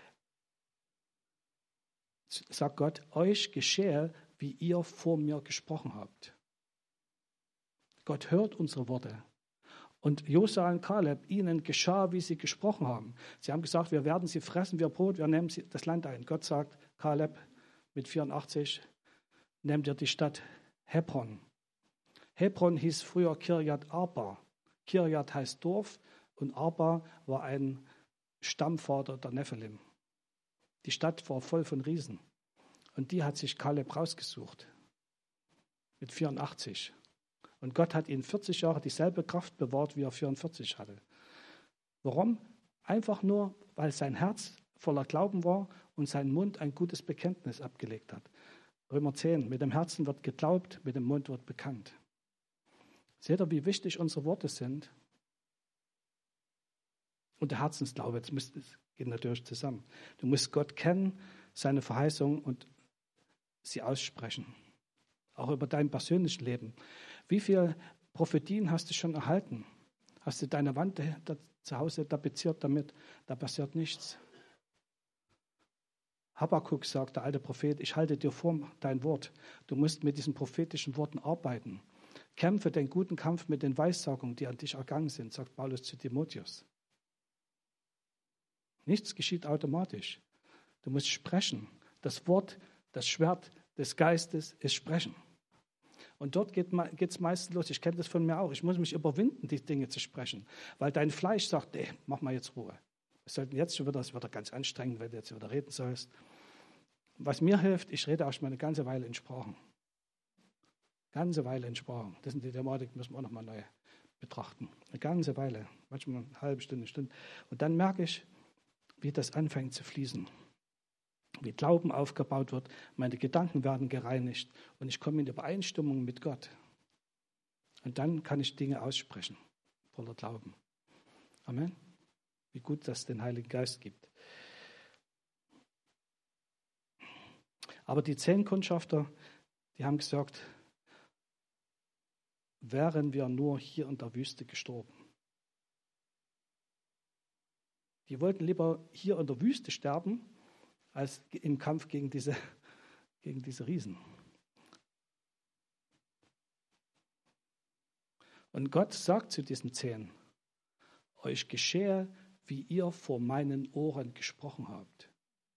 sagt Gott, euch geschehe, wie ihr vor mir gesprochen habt. Gott hört unsere Worte. Und Josua und Kaleb, ihnen geschah, wie sie gesprochen haben. Sie haben gesagt, wir werden sie fressen wie Brot, wir nehmen das Land ein. Gott sagt, Kaleb mit 84, nehmt ihr die Stadt Hebron. Hebron hieß früher Kirjat Arba. Kirjat heißt Dorf und Arba war ein Stammvater der Nephilim. Die Stadt war voll von Riesen. Und die hat sich Kaleb rausgesucht. mit 84. Und Gott hat ihn 40 Jahre dieselbe Kraft bewahrt, wie er 44 hatte. Warum? Einfach nur, weil sein Herz voller Glauben war und sein Mund ein gutes Bekenntnis abgelegt hat. Römer 10, mit dem Herzen wird geglaubt, mit dem Mund wird bekannt. Seht ihr, wie wichtig unsere Worte sind? Und der Herzensglaube, das geht natürlich zusammen. Du musst Gott kennen, seine Verheißungen und sie aussprechen. Auch über dein persönliches Leben. Wie viele Prophetien hast du schon erhalten? Hast du deine Wand zu Hause tapeziert damit? Da passiert nichts. Habakkuk sagt, der alte Prophet, ich halte dir vor dein Wort. Du musst mit diesen prophetischen Worten arbeiten. Kämpfe den guten Kampf mit den Weissagungen, die an dich ergangen sind, sagt Paulus zu Timotheus. Nichts geschieht automatisch. Du musst sprechen. Das Wort, das Schwert des Geistes ist Sprechen. Und dort geht es meistens los. Ich kenne das von mir auch. Ich muss mich überwinden, die Dinge zu sprechen. Weil dein Fleisch sagt, mach mal jetzt Ruhe. Wir sollten jetzt schon wieder, das wird ganz anstrengend, wenn du jetzt wieder reden sollst. Was mir hilft, ich rede auch schon mal eine ganze Weile in Sprachen. Ganze Weile in Sprachen. Das sind die Thematik, müssen wir auch nochmal neu betrachten. Eine ganze Weile, manchmal eine halbe Stunde, eine Stunde. Und dann merke ich, wie das anfängt zu fließen. Wie Glauben aufgebaut wird, meine Gedanken werden gereinigt und ich komme in Übereinstimmung mit Gott. Und dann kann ich Dinge aussprechen, voller Glauben. Amen. Wie gut, dass es den Heiligen Geist gibt. Aber die 10 Kundschafter, die haben gesagt, wären wir nur hier in der Wüste gestorben. Die wollten lieber hier in der Wüste sterben, als im Kampf gegen diese Riesen. Und Gott sagt zu diesen 10, euch geschehe, wie ihr vor meinen Ohren gesprochen habt.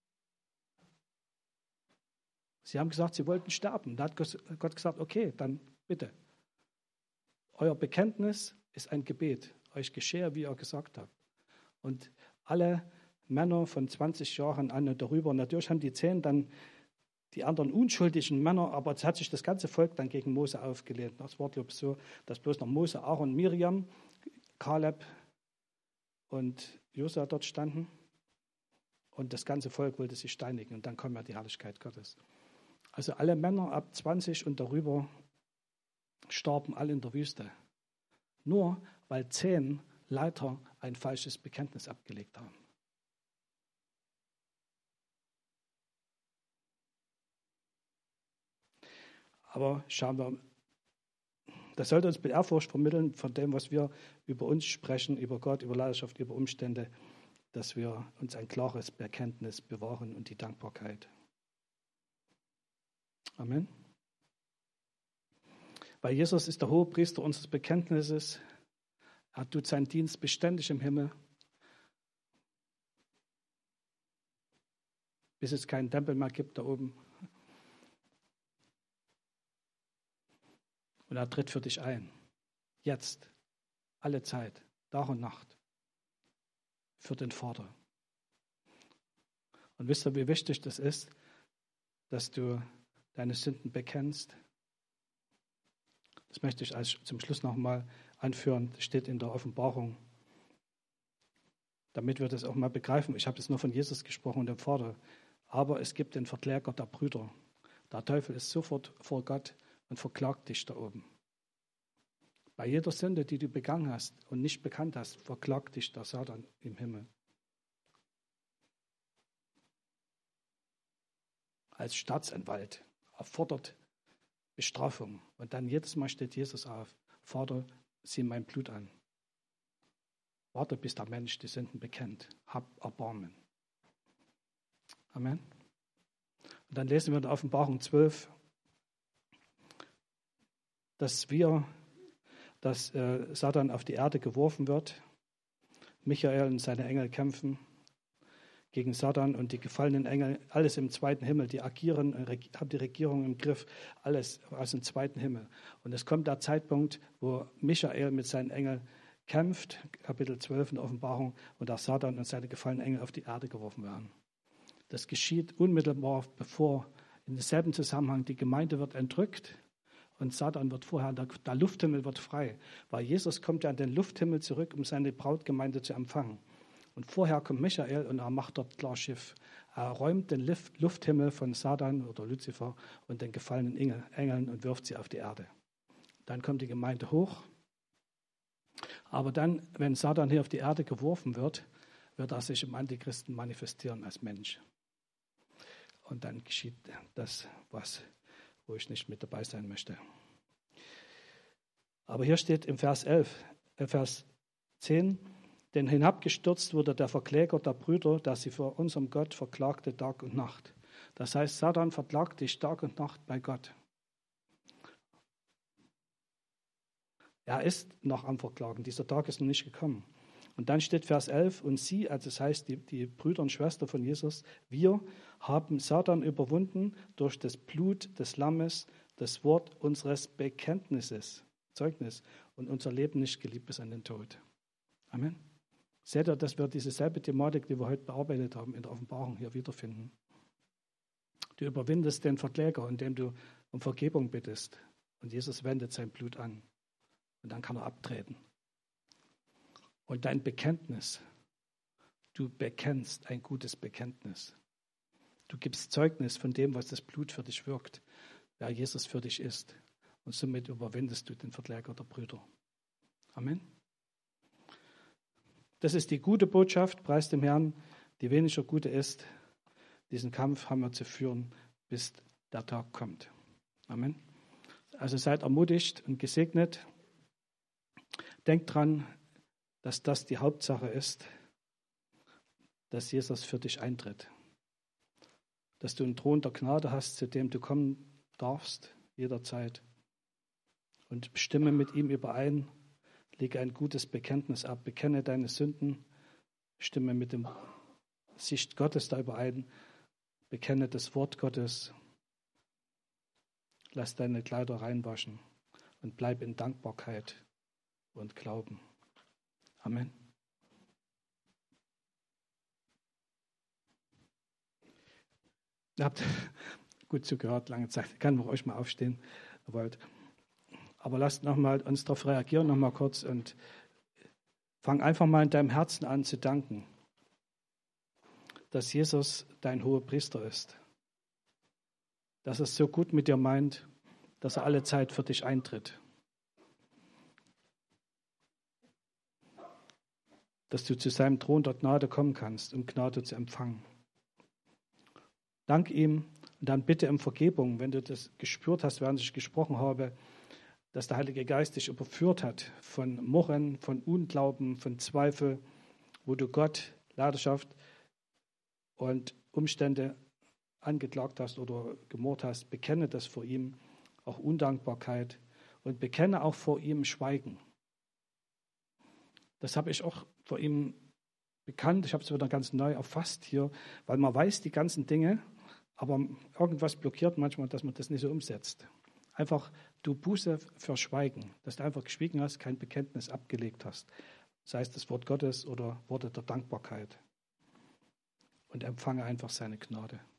Sie haben gesagt, sie wollten sterben. Da hat Gott gesagt, okay, dann bitte. Euer Bekenntnis ist ein Gebet. Euch geschehe, wie ihr gesagt habt. Und alle Männer von 20 Jahren an und darüber, natürlich haben die 10 dann die anderen unschuldigen Männer, aber es hat sich das ganze Volk dann gegen Mose aufgelehnt. Das war, glaube ich, so, dass bloß noch Mose, Aaron, Miriam, Kaleb und Josua dort standen. Und das ganze Volk wollte sie steinigen. Und dann kam ja die Herrlichkeit Gottes. Also alle Männer ab 20 und darüber starben alle in der Wüste. Nur weil 10 Leiter ein falsches Bekenntnis abgelegt haben. Aber schauen wir, das sollte uns mit Ehrfurcht vermitteln von dem, was wir über uns sprechen, über Gott, über Leidenschaft, über Umstände, dass wir uns ein klares Bekenntnis bewahren und die Dankbarkeit. Amen. Weil Jesus ist der Hohepriester unseres Bekenntnisses. Er tut seinen Dienst beständig im Himmel, bis es keinen Tempel mehr gibt da oben. Und er tritt für dich ein. Jetzt, alle Zeit, Tag und Nacht. Für den Vater. Und wisst ihr, wie wichtig das ist, dass du deine Sünden bekennst? Das möchte ich zum Schluss nochmal anführen. Das steht in der Offenbarung. Damit wir das auch mal begreifen. Ich habe jetzt nur von Jesus gesprochen und dem Vater. Aber es gibt den Verkläger der Brüder. Der Teufel ist sofort vor Gott und verklagt dich da oben. Bei jeder Sünde, die du begangen hast und nicht bekannt hast, verklagt dich der Satan im Himmel. Als Staatsanwalt erfordert Bestrafung. Und dann jedes Mal steht Jesus auf. Vater, sieh mein Blut an. Warte, bis der Mensch die Sünden bekennt. Hab Erbarmen. Amen. Und dann lesen wir in der Offenbarung 12, dass Satan auf die Erde geworfen wird. Michael und seine Engel kämpfen gegen Satan und die gefallenen Engel, alles im zweiten Himmel, die agieren, haben die Regierung im Griff, alles aus dem zweiten Himmel. Und es kommt der Zeitpunkt, wo Michael mit seinen Engeln kämpft, Kapitel 12 in der Offenbarung, und der Satan und seine gefallenen Engel auf die Erde geworfen werden. Das geschieht unmittelbar, bevor in demselben Zusammenhang die Gemeinde wird entrückt Und Satan wird vorher, der Lufthimmel wird frei, weil Jesus kommt ja an den Lufthimmel zurück, um seine Brautgemeinde zu empfangen. Und vorher kommt Michael und er macht dort klar Schiff. Er räumt den Lufthimmel von Satan oder Luzifer und den gefallenen Engeln und wirft sie auf die Erde. Dann kommt die Gemeinde hoch. Aber dann, wenn Satan hier auf die Erde geworfen wird, wird er sich im Antichristen manifestieren als Mensch. Und dann geschieht das, wo ich nicht mit dabei sein möchte. Aber hier steht im Vers 10, denn hinabgestürzt wurde der Verkläger der Brüder, der sie vor unserem Gott verklagte Tag und Nacht. Das heißt, Satan verklagt dich Tag und Nacht bei Gott. Er ist noch am Verklagen, dieser Tag ist noch nicht gekommen. Und dann steht Vers 11, und sie, also das heißt die Brüder und Schwestern von Jesus, wir haben Satan überwunden durch das Blut des Lammes, das Wort unseres Bekenntnisses, Zeugnis, und unser Leben nicht geliebt bis an den Tod. Amen. Seht ihr, dass wir dieselbe Thematik, die wir heute bearbeitet haben, in der Offenbarung hier wiederfinden. Du überwindest den Verkläger, indem du um Vergebung bittest. Und Jesus wendet sein Blut an. Und dann kann er abtreten. Und dein Bekenntnis, du bekennst ein gutes Bekenntnis. Du gibst Zeugnis von dem, was das Blut für dich wirkt, wer Jesus für dich ist. Und somit überwindest du den Verkläger der Brüder. Amen. Das ist die gute Botschaft, preis dem Herrn, die weniger gute ist. Diesen Kampf haben wir zu führen, bis der Tag kommt. Amen. Also seid ermutigt und gesegnet. Denkt dran, dass das die Hauptsache ist, dass Jesus für dich eintritt. Dass du einen Thron der Gnade hast, zu dem du kommen darfst, jederzeit. Und stimme mit ihm überein, lege ein gutes Bekenntnis ab, bekenne deine Sünden, stimme mit dem Sicht Gottes da überein, bekenne das Wort Gottes, lass deine Kleider reinwaschen und bleib in Dankbarkeit und Glauben. Amen. Ihr habt gut zugehört, lange Zeit. Ich kann mit euch mal aufstehen, wenn ihr wollt. Aber lasst nochmal uns darauf reagieren, nochmal kurz und fang einfach mal in deinem Herzen an zu danken, dass Jesus dein hoher Priester ist. Dass er es so gut mit dir meint, dass er alle Zeit für dich eintritt. Dass du zu seinem Thron der Gnade kommen kannst, um Gnade zu empfangen. Dank ihm und dann bitte um Vergebung, wenn du das gespürt hast, während ich gesprochen habe, dass der Heilige Geist dich überführt hat von Murren, von Unglauben, von Zweifel, wo du Gott, Leidenschaft und Umstände angeklagt hast oder gemurrt hast. Bekenne das vor ihm, auch Undankbarkeit, und bekenne auch vor ihm Schweigen. Das habe ich auch vor ihm bekannt. Ich habe es wieder ganz neu erfasst hier, weil man weiß die ganzen Dinge, aber irgendwas blockiert manchmal, dass man das nicht so umsetzt. Einfach du Buße für Schweigen, dass du einfach geschwiegen hast, kein Bekenntnis abgelegt hast. Sei es das Wort Gottes oder Worte der Dankbarkeit. Und empfange einfach seine Gnade.